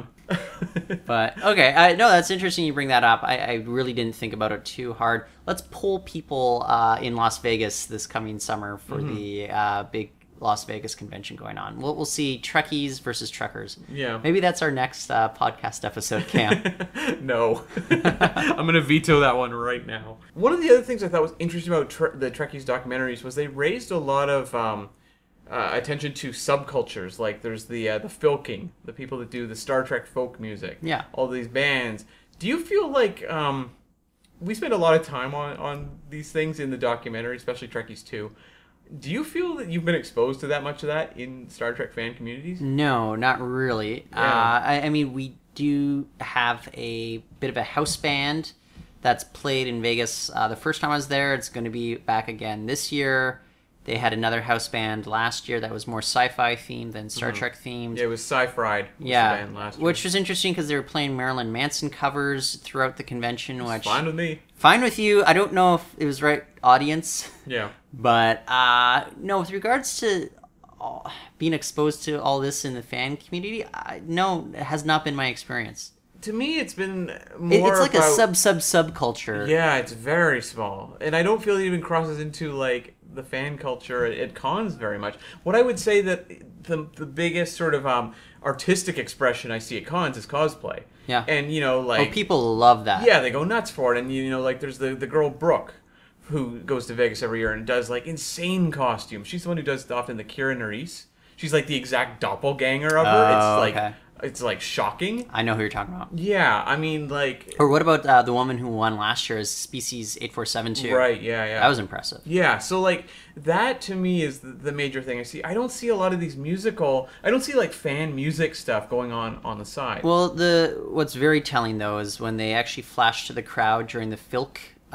But, okay, no, that's interesting you bring that up. I really didn't think about it too hard. Let's poll people in Las Vegas this coming summer for the big Las Vegas convention going on. We'll see Trekkies versus Trekkers. Yeah. Maybe that's our next podcast episode, Cam. No. I'm going to veto that one right now. One of the other things I thought was interesting about the Trekkies documentaries was they raised a lot of attention to subcultures. Like there's the filking, the people that do the Star Trek folk music. Yeah. All these bands. Do you feel like we spend a lot of time on these things in the documentary, especially Trekkies 2. Do you feel that you've been exposed to that much of that in Star Trek fan communities? No, not really. Yeah. I mean, we do have a bit of a house band that's played in Vegas. The first time I was there, it's going to be back again this year. They had another house band last year that was more sci-fi themed than Star Trek themed. Yeah, it was Sci-Fried. Yeah, the band last year. which was interesting because they were playing Marilyn Manson covers throughout the convention. Which Fine with me. fine with you. I don't know if it was right audience, Yeah. but no. With regards to being exposed to all this in the fan community, no, it has not been my experience. To me, it's been more It's like about, a subculture. Yeah, it's very small. And I don't feel it even crosses into, like, the fan culture at cons very much. What I would say that the biggest sort of artistic expression I see at cons is cosplay. Yeah. And, like... Oh, people love that. Yeah, they go nuts for it. And, like, there's the girl Brooke, who goes to Vegas every year and does, like, insane costumes. She's the one who does often the Kira Nerys. She's, like, the exact doppelganger of her. Oh, It's, like... okay. It's like shocking. I know who you're talking about. Yeah, I mean, like... Or what about the woman who won last year as Species 847 Right, yeah. That was impressive. Yeah, so like that to me is the major thing I see. I don't see a lot of these I don't see like fan music stuff going on the side. Well, what's very telling though is when they actually flashed to the crowd during the Filk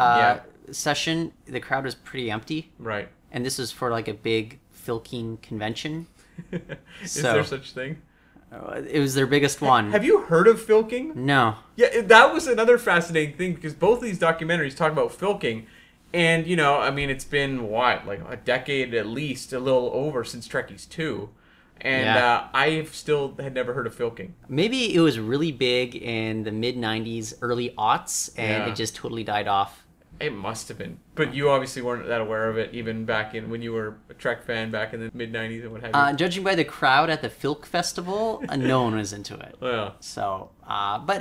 session, the crowd was pretty empty. Right. And this is for like a big Filking convention. Is there such thing? It was their biggest one. Have you heard of filking? No. Yeah, that was another fascinating thing because both of these documentaries talk about filking. And, I mean, it's been, what, like a decade at least, a little over since Trekkies 2. And I still had never heard of filking. Maybe it was really big in the mid-90s, early aughts, and Yeah. it just totally died off. It must have been, but you obviously weren't that aware of it even back in when you were a Trek fan back in the mid '90s and what have you. Judging by the crowd at the Filk Festival, no one was into it. Yeah. So, but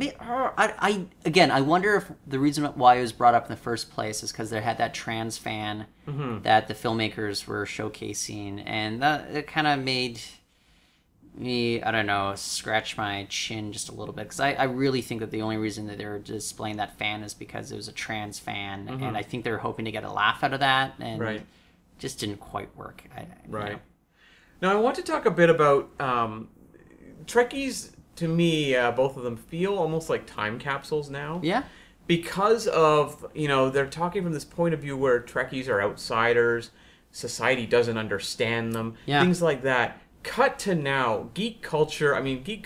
I wonder if the reason why it was brought up in the first place is because they had that trans fan that the filmmakers were showcasing, and that it kind of made me, I don't know, scratch my chin just a little bit, because I really think that the only reason that they were displaying that fan is because it was a trans fan, and I think they were hoping to get a laugh out of that, and Right. just didn't quite work. Right. You know. Now I want to talk a bit about Trekkies. To me, both of them feel almost like time capsules now. Yeah. Because of, they're talking from this point of view where Trekkies are outsiders, society doesn't understand them, Yeah. things like that. Cut to now, geek culture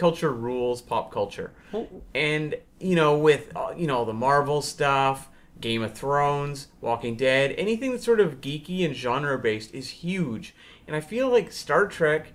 rules pop culture. And, with, all the Marvel stuff, Game of Thrones, Walking Dead, anything that's sort of geeky and genre-based is huge. And I feel like Star Trek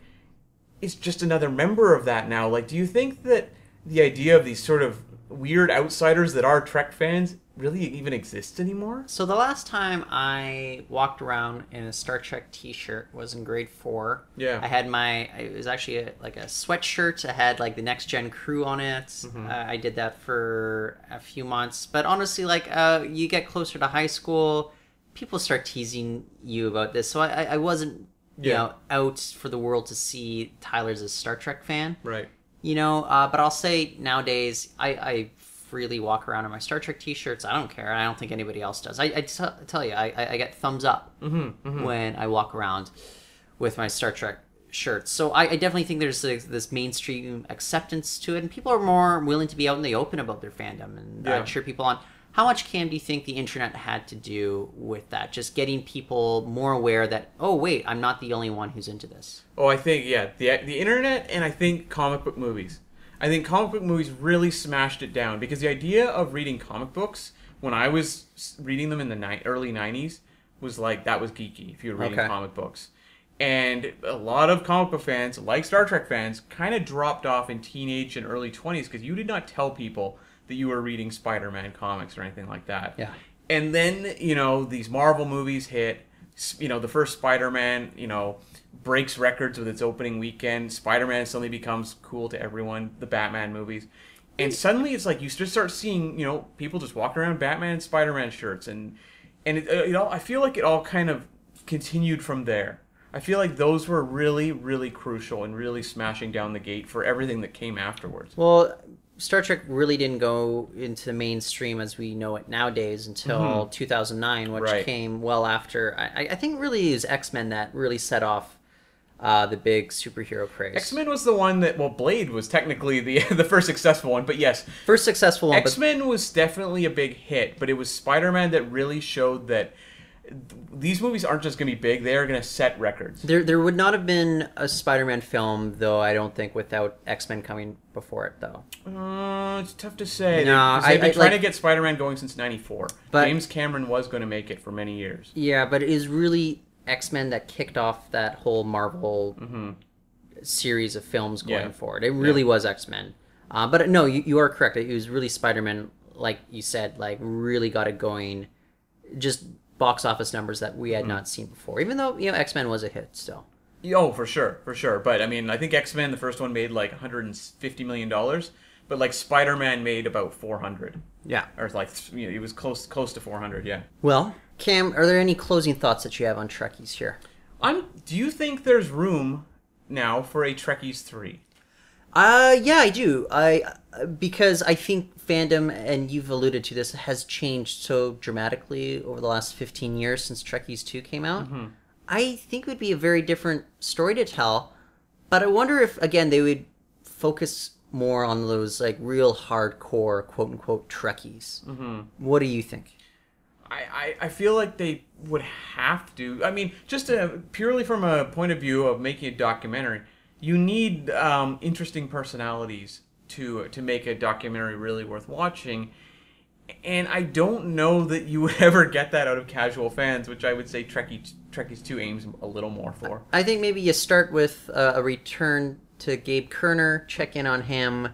is just another member of that now. Like, do you think that the idea of these sort of weird outsiders that are Trek fans really even exists anymore? So the last time I walked around in a Star Trek t-shirt was in grade 4. Yeah. I had it was actually a sweatshirt. I had like the Next Gen crew on it. I did that for a few months. But honestly, you get closer to high school, people start teasing you about this. So I wasn't, out for the world to see Tyler's a Star Trek fan. Right. But I'll say nowadays, I freely walk around in my Star Trek t-shirts. I don't care. I don't think anybody else does. I tell you, I get thumbs up when I walk around with my Star Trek shirts. So I definitely think there's this mainstream acceptance to it, and people are more willing to be out in the open about their fandom and cheer people on. How much, Cam, do you think the internet had to do with that? Just getting people more aware that, oh, wait, I'm not the only one who's into this. Oh, I think, the internet, and I think comic book movies. I think comic book movies really smashed it down, because the idea of reading comic books, when I was reading them in the early 90s, was like, that was geeky, if you were reading comic books. And a lot of comic book fans, like Star Trek fans, kind of dropped off in teenage and early 20s, because you did not tell people that you were reading Spider-Man comics or anything like that. Yeah. And then, these Marvel movies hit. The first Spider-Man, breaks records with its opening weekend. Spider-Man suddenly becomes cool to everyone. The Batman movies. And suddenly it's like you just start seeing, people just walking around Batman and Spider-Man shirts. And I feel like it all kind of continued from there. I feel like those were really, really crucial and really smashing down the gate for everything that came afterwards. Well, Star Trek really didn't go into the mainstream as we know it nowadays until 2009, which came well after. I think really it was X-Men that really set off the big superhero craze. X-Men was the one that, Blade was technically the first successful one, but yes. First successful one. X-Men was definitely a big hit, but it was Spider-Man that really showed that these movies aren't just going to be big, they are going to set records. There would not have been a Spider-Man film, though, I don't think, without X-Men coming before it, though. It's tough to say. No, They've been trying to get Spider-Man going since 94. But James Cameron was going to make it for many years. Yeah, but it is really X-Men that kicked off that whole Marvel series of films going forward. It really was X-Men. But no, you are correct. It was really Spider-Man, like you said, really got it going. Just box office numbers that we had not seen before, even though X-Men was a hit still. Oh, for sure. But I mean, I think X-Men, the first one, made like $150 million, but like Spider-Man made about 400. Yeah, or it was close to 400. Yeah. Well, Cam, are there any closing thoughts that you have on Trekkies here? Do you think there's room now for a Trekkies 3? Yeah, I do. Because I think fandom, and you've alluded to this, has changed so dramatically over the last 15 years since Trekkies 2 came out. I think it would be a very different story to tell, but I wonder if, again, they would focus more on those real hardcore quote-unquote Trekkies. What do you think? I feel like they would have to. I mean, just purely from a point of view of making a documentary, you need interesting personalities to make a documentary really worth watching. And I don't know that you would ever get that out of casual fans, which I would say Trekkies 2 aims a little more for. I think maybe you start with a return to Gabe Kerner, check in on him,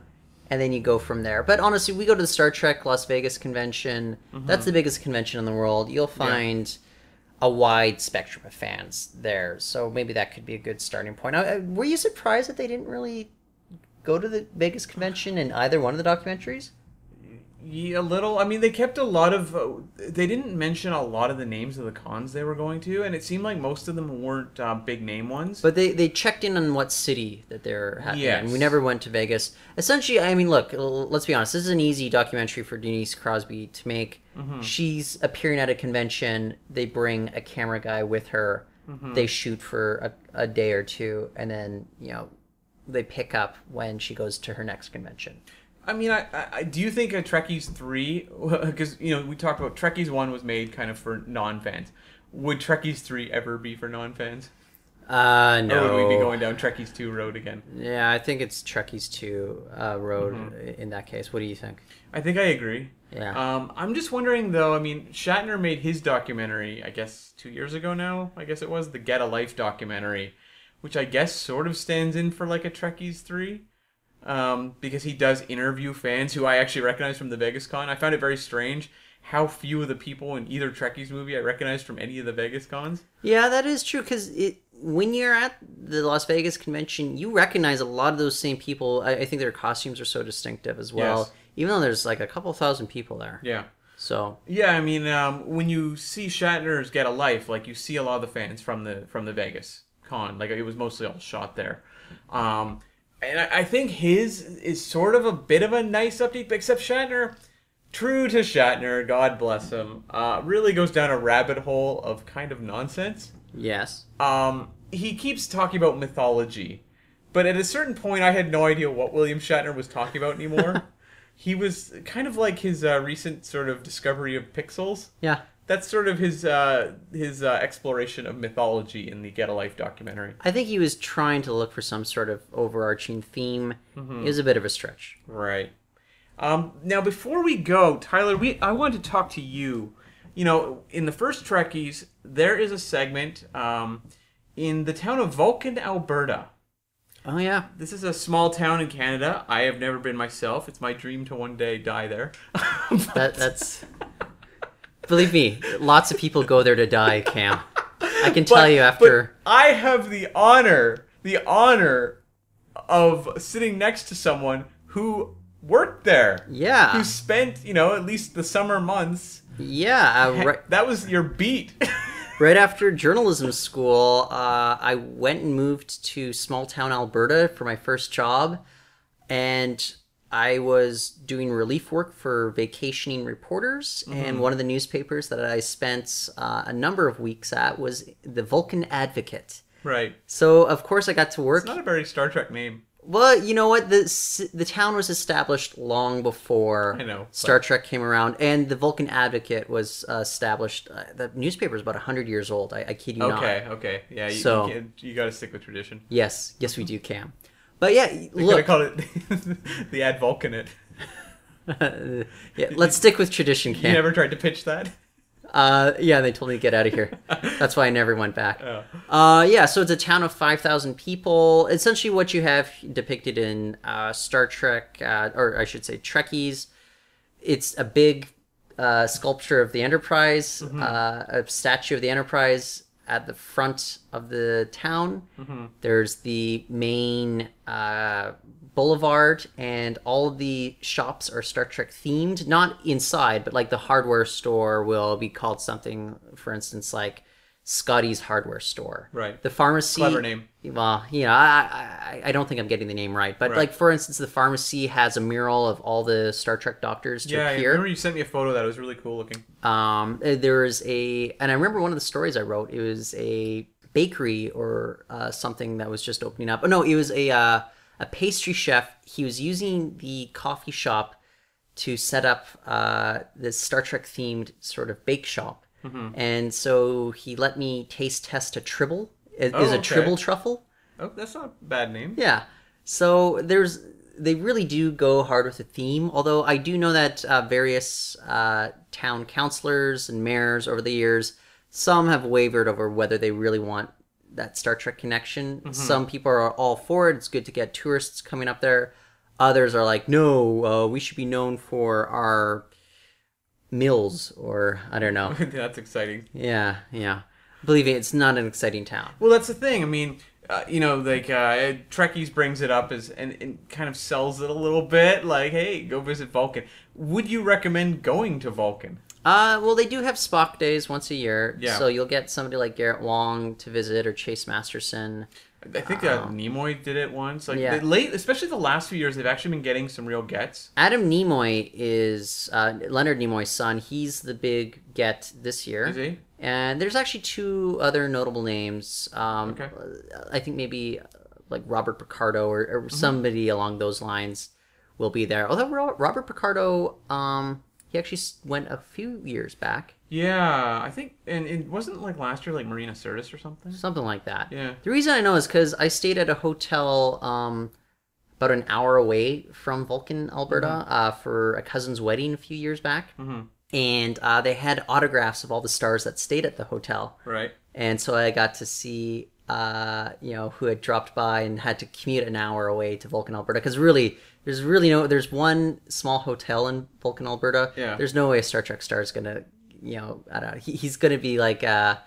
and then you go from there. But honestly, we go to the Star Trek Las Vegas convention. That's the biggest convention in the world. You'll find a wide spectrum of fans there, so maybe that could be a good starting point. Were you surprised that they didn't really go to the Vegas convention in either one of the documentaries? Yeah, a little. I mean, they kept a lot of. They didn't mention a lot of the names of the cons they were going to, and it seemed like most of them weren't big name ones. But they checked in on what city that they're in. Yes. We never went to Vegas. Essentially, I mean, look, let's be honest. This is an easy documentary for Denise Crosby to make. She's appearing at a convention. They bring a camera guy with her. They shoot for a day or two, and then, they pick up when she goes to her next convention. I mean, I do you think a Trekkies 3, because, we talked about Trekkies 1 was made kind of for non-fans. Would Trekkies 3 ever be for non-fans? No. Or would we be going down Trekkies 2 road again? Yeah, I think it's Trekkies 2 road in that case. What do you think? I think I agree. Yeah. I'm just wondering, though, I mean, Shatner made his documentary, I guess, 2 years ago now, I guess it was, the Get a Life documentary, which I guess sort of stands in for like a Trekkies 3. Because he does interview fans who I actually recognize from the Vegas Con. I found it very strange how few of the people in either Trekkies movie I recognized from any of the Vegas Cons. Yeah, that is true, because when you're at the Las Vegas convention, you recognize a lot of those same people. I think their costumes are so distinctive as well, Yes. even though there's like a couple thousand people there. Yeah. So Yeah, I mean, when you see Shatner's Get a Life, like, you see a lot of the fans from the Vegas Con. Like, it was mostly all shot there. And I think his is sort of a bit of a nice update, except Shatner, true to Shatner, God bless him, really goes down a rabbit hole of kind of nonsense. yes. He keeps talking about mythology, but at a certain point I had no idea what William Shatner was talking about anymore. He was kind of like his recent sort of discovery of pixels. Yeah. That's sort of his exploration of mythology in the Get a Life documentary. I think he was trying to look for some sort of overarching theme. It was a bit of a stretch. Right. Now, before we go, Tyler, I wanted to talk to you. In the first Trekkies, there is a segment in the town of Vulcan, Alberta. Oh, yeah. This is a small town in Canada. I have never been myself. It's my dream to one day die there. That's... Believe me, lots of people go there to die, Cam. I can tell you after... But I have the honor of sitting next to someone who worked there. Yeah. Who spent, at least the summer months. Yeah. That was your beat. Right after journalism school, I went and moved to small town Alberta for my first job. And I was doing relief work for vacationing reporters, and one of the newspapers that I spent a number of weeks at was the Vulcan Advocate. Right. So, of course, I got to work. It's not a very Star Trek name. Well, you know what? The town was established long before Star Trek came around, and the Vulcan Advocate was established. The newspaper is about 100 years old. I kid you not. Okay. Yeah, you got to stick with tradition. Yes, we do, Cam. But yeah, look. I call it the Ad Vulcanate. Yeah, let's stick with tradition, Cam. You never tried to pitch that? Yeah, they told me to get out of here. That's why I never went back. Yeah, so it's a town of 5,000 people. Essentially what you have depicted in Star Trek, or I should say Trekkies. It's a big sculpture of the Enterprise, a statue of the Enterprise at the front of the town. There's the main boulevard, and all of the shops are Star Trek themed. Not inside, but like the hardware store will be called something, for instance, like Scotty's Hardware Store. Right. The pharmacy... Clever name. Well, I don't think I'm getting the name right. But like, for instance, the pharmacy has a mural of all the Star Trek doctors to appear. Yeah, I remember you sent me a photo that was really cool looking. There is and I remember one of the stories I wrote, it was a bakery or something that was just opening up. Oh, no, it was a pastry chef. He was using the coffee shop to set up this Star Trek themed sort of bake shop. And so he let me taste test a Tribble. Is a Tribble truffle. Oh, that's not a bad name. Yeah. So they really do go hard with the theme, although I do know that various town councilors and mayors over the years, some have wavered over whether they really want that Star Trek connection. Some people are all for it. It's good to get tourists coming up there. Others are like, no, we should be known for our mills, or I don't know. That's exciting. Yeah. Believe me, it's not an exciting town. Well, that's the thing. I mean, Trekkies brings it up and kind of sells it a little bit. Like, hey, go visit Vulcan. Would you recommend going to Vulcan? Well, they do have Spock days once a year, Yeah. so you'll get somebody like Garrett Wong to visit, or Chase Masterson. I think Nimoy did it once. Like Yeah. especially the last few years, they've actually been getting some real gets. Adam Nimoy is Leonard Nimoy's son. He's the big get this year. Is he? And there's actually two other notable names. Okay. I think maybe like Robert Picardo or somebody along those lines will be there. Although Robert Picardo, he actually went a few years back. Yeah, I think, and it wasn't like last year, like Marina Sirtis or something. Something like that. Yeah. The reason I know is because I stayed at a hotel about an hour away from Vulcan, Alberta, for a cousin's wedding a few years back. Mm-hmm. And they had autographs of all the stars that stayed at the hotel. Right. And so I got to see, who had dropped by and had to commute an hour away to Vulcan, Alberta. Because really, there's one small hotel in Vulcan, Alberta. Yeah. There's no way a Star Trek star is going to, I don't know, he's going to be like,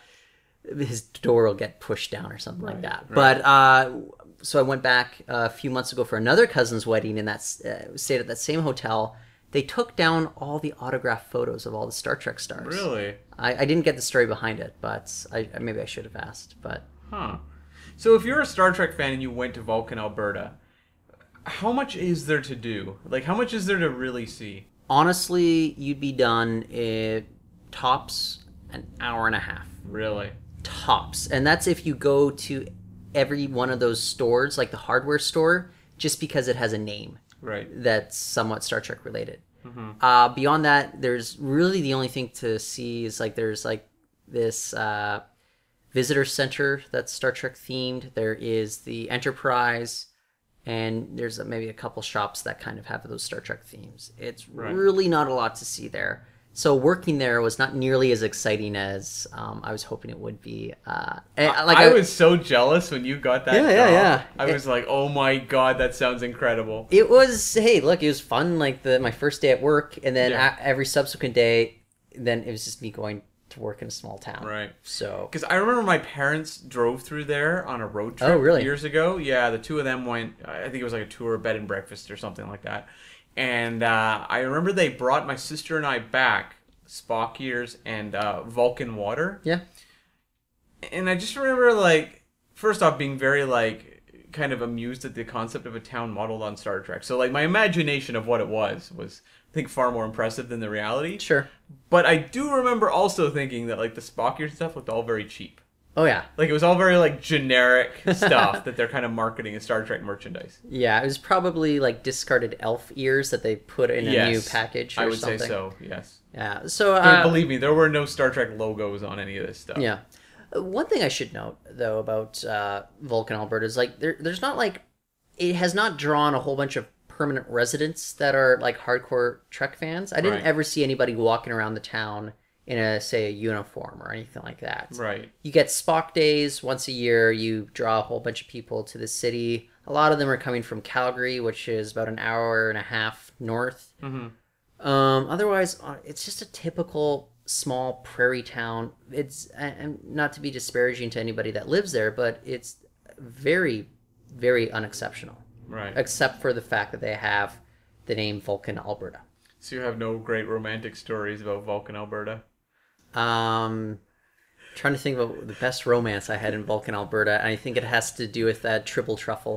his door will get pushed down or something like that. Right. But, so I went back a few months ago for another cousin's wedding, and stayed at that same hotel. They took down all the autographed photos of all the Star Trek stars. Really? I didn't get the story behind it, but maybe I should have asked. But Huh. So if you're a Star Trek fan and you went to Vulcan, Alberta, how much is there to do? Like, how much is there to really see? honestly, you'd be done in tops an hour and a half. Really? Tops. And that's if you go to every one of those stores, like the hardware store, just because it has a name Right. that's somewhat Star Trek related. Mm-hmm. Beyond that, there's really the only thing to see is like there's like this visitor center that's Star Trek themed. There is the Enterprise, and there's maybe a couple shops that kind of have those Star Trek themes. It's Right. really not a lot to see there. So working there was not nearly as exciting as I was hoping it would be. I was so jealous when you got that Yeah, job. yeah. I was like, oh my god, that sounds incredible. It was, hey, look, it was fun. Like my first day at work, and then Yeah. every subsequent day, then it was just me going to work in a small town. Right. So Because I remember my parents drove through there on a road trip Oh, really? years ago. Yeah, the two of them went, I think it was like a tour, bed and breakfast or something like that. And I remember they brought my sister and I back Spock years and Vulcan water. yeah, And I just remember, like, first off, being very, like, kind of amused at the concept of a town modeled on Star Trek. So, like, my imagination of what it was, I think, far more impressive than the reality. sure. But I do remember also thinking that, like, the Spock year stuff looked all very cheap. Oh yeah, Like, it was all very, like, generic stuff that they're kind of marketing as Star Trek merchandise. yeah. It was probably like discarded elf ears that they put in a new package. Or I would something. say so, yes. Yeah. So Believe me, there were no Star Trek logos on any of this stuff. yeah. One thing I should note though about Vulcan, Alberta is like there's not like it has not drawn a whole bunch of permanent residents that are like hardcore Trek fans. I didn't Right. ever see anybody walking around the town in a uniform or anything like that. Right. You get Spock days once a year. You draw a whole bunch of people to the city. A lot of them are coming from Calgary, which is about an hour and a half north. Mm-hmm. Otherwise, it's just a typical small prairie town. It's and not to be disparaging to anybody that lives there, but it's very, very unexceptional. Right. Except for the fact that they have the name Vulcan, Alberta. So you have no great romantic stories about Vulcan, Alberta? Trying to think about the best romance I had in Vulcan, Alberta, and I think it has to do with that triple truffle.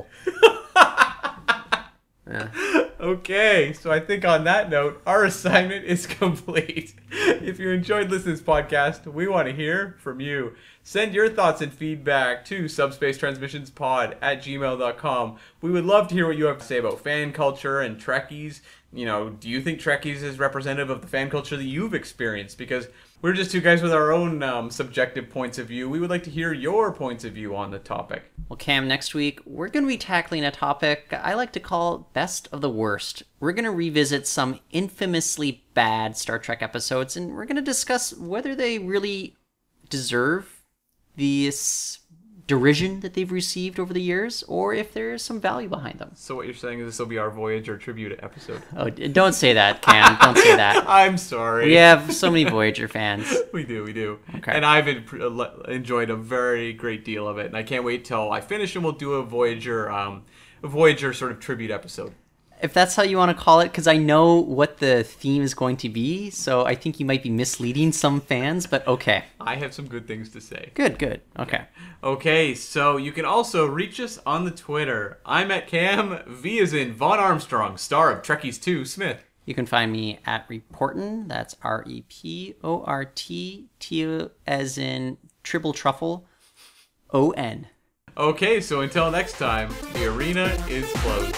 Yeah. Okay, so I think on that note, our assignment is complete. If you enjoyed listening to this podcast, we want to hear from you. Send your thoughts and feedback to subspacetransmissionspod@gmail.com. We would love to hear what you have to say about fan culture and Trekkies. You know, do you think Trekkies is representative of the fan culture that you've experienced? Because we're just two guys with our own subjective points of view. We would like to hear your points of view on the topic. Well, Cam, next week we're going to be tackling a topic I like to call best of the worst. We're going to revisit some infamously bad Star Trek episodes, and we're going to discuss whether they really deserve this derision that they've received over the years, or if there's some value behind them. So what you're saying is this will be our Voyager tribute episode. Oh, don't say that, Cam. Don't say that. I'm sorry. We have so many Voyager fans. We do. Okay. And I've enjoyed a very great deal of it, and I can't wait till I finish and we'll do a Voyager sort of tribute episode. If that's how you want to call it, because I know what the theme is going to be, so I think you might be misleading some fans, but okay. I have some good things to say. Good. Okay. Okay, so you can also reach us on the Twitter. I'm at Cam, V as in Vaughn Armstrong, star of Trekkies 2, Smith. You can find me at Reportin, that's REPORT, T as in triple truffle, ON. Okay, so until next time, the arena is closed.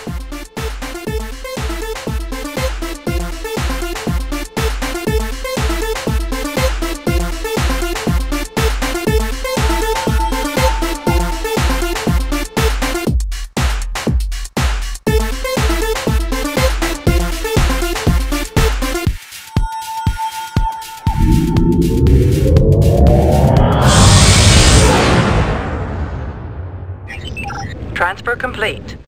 Transfer complete.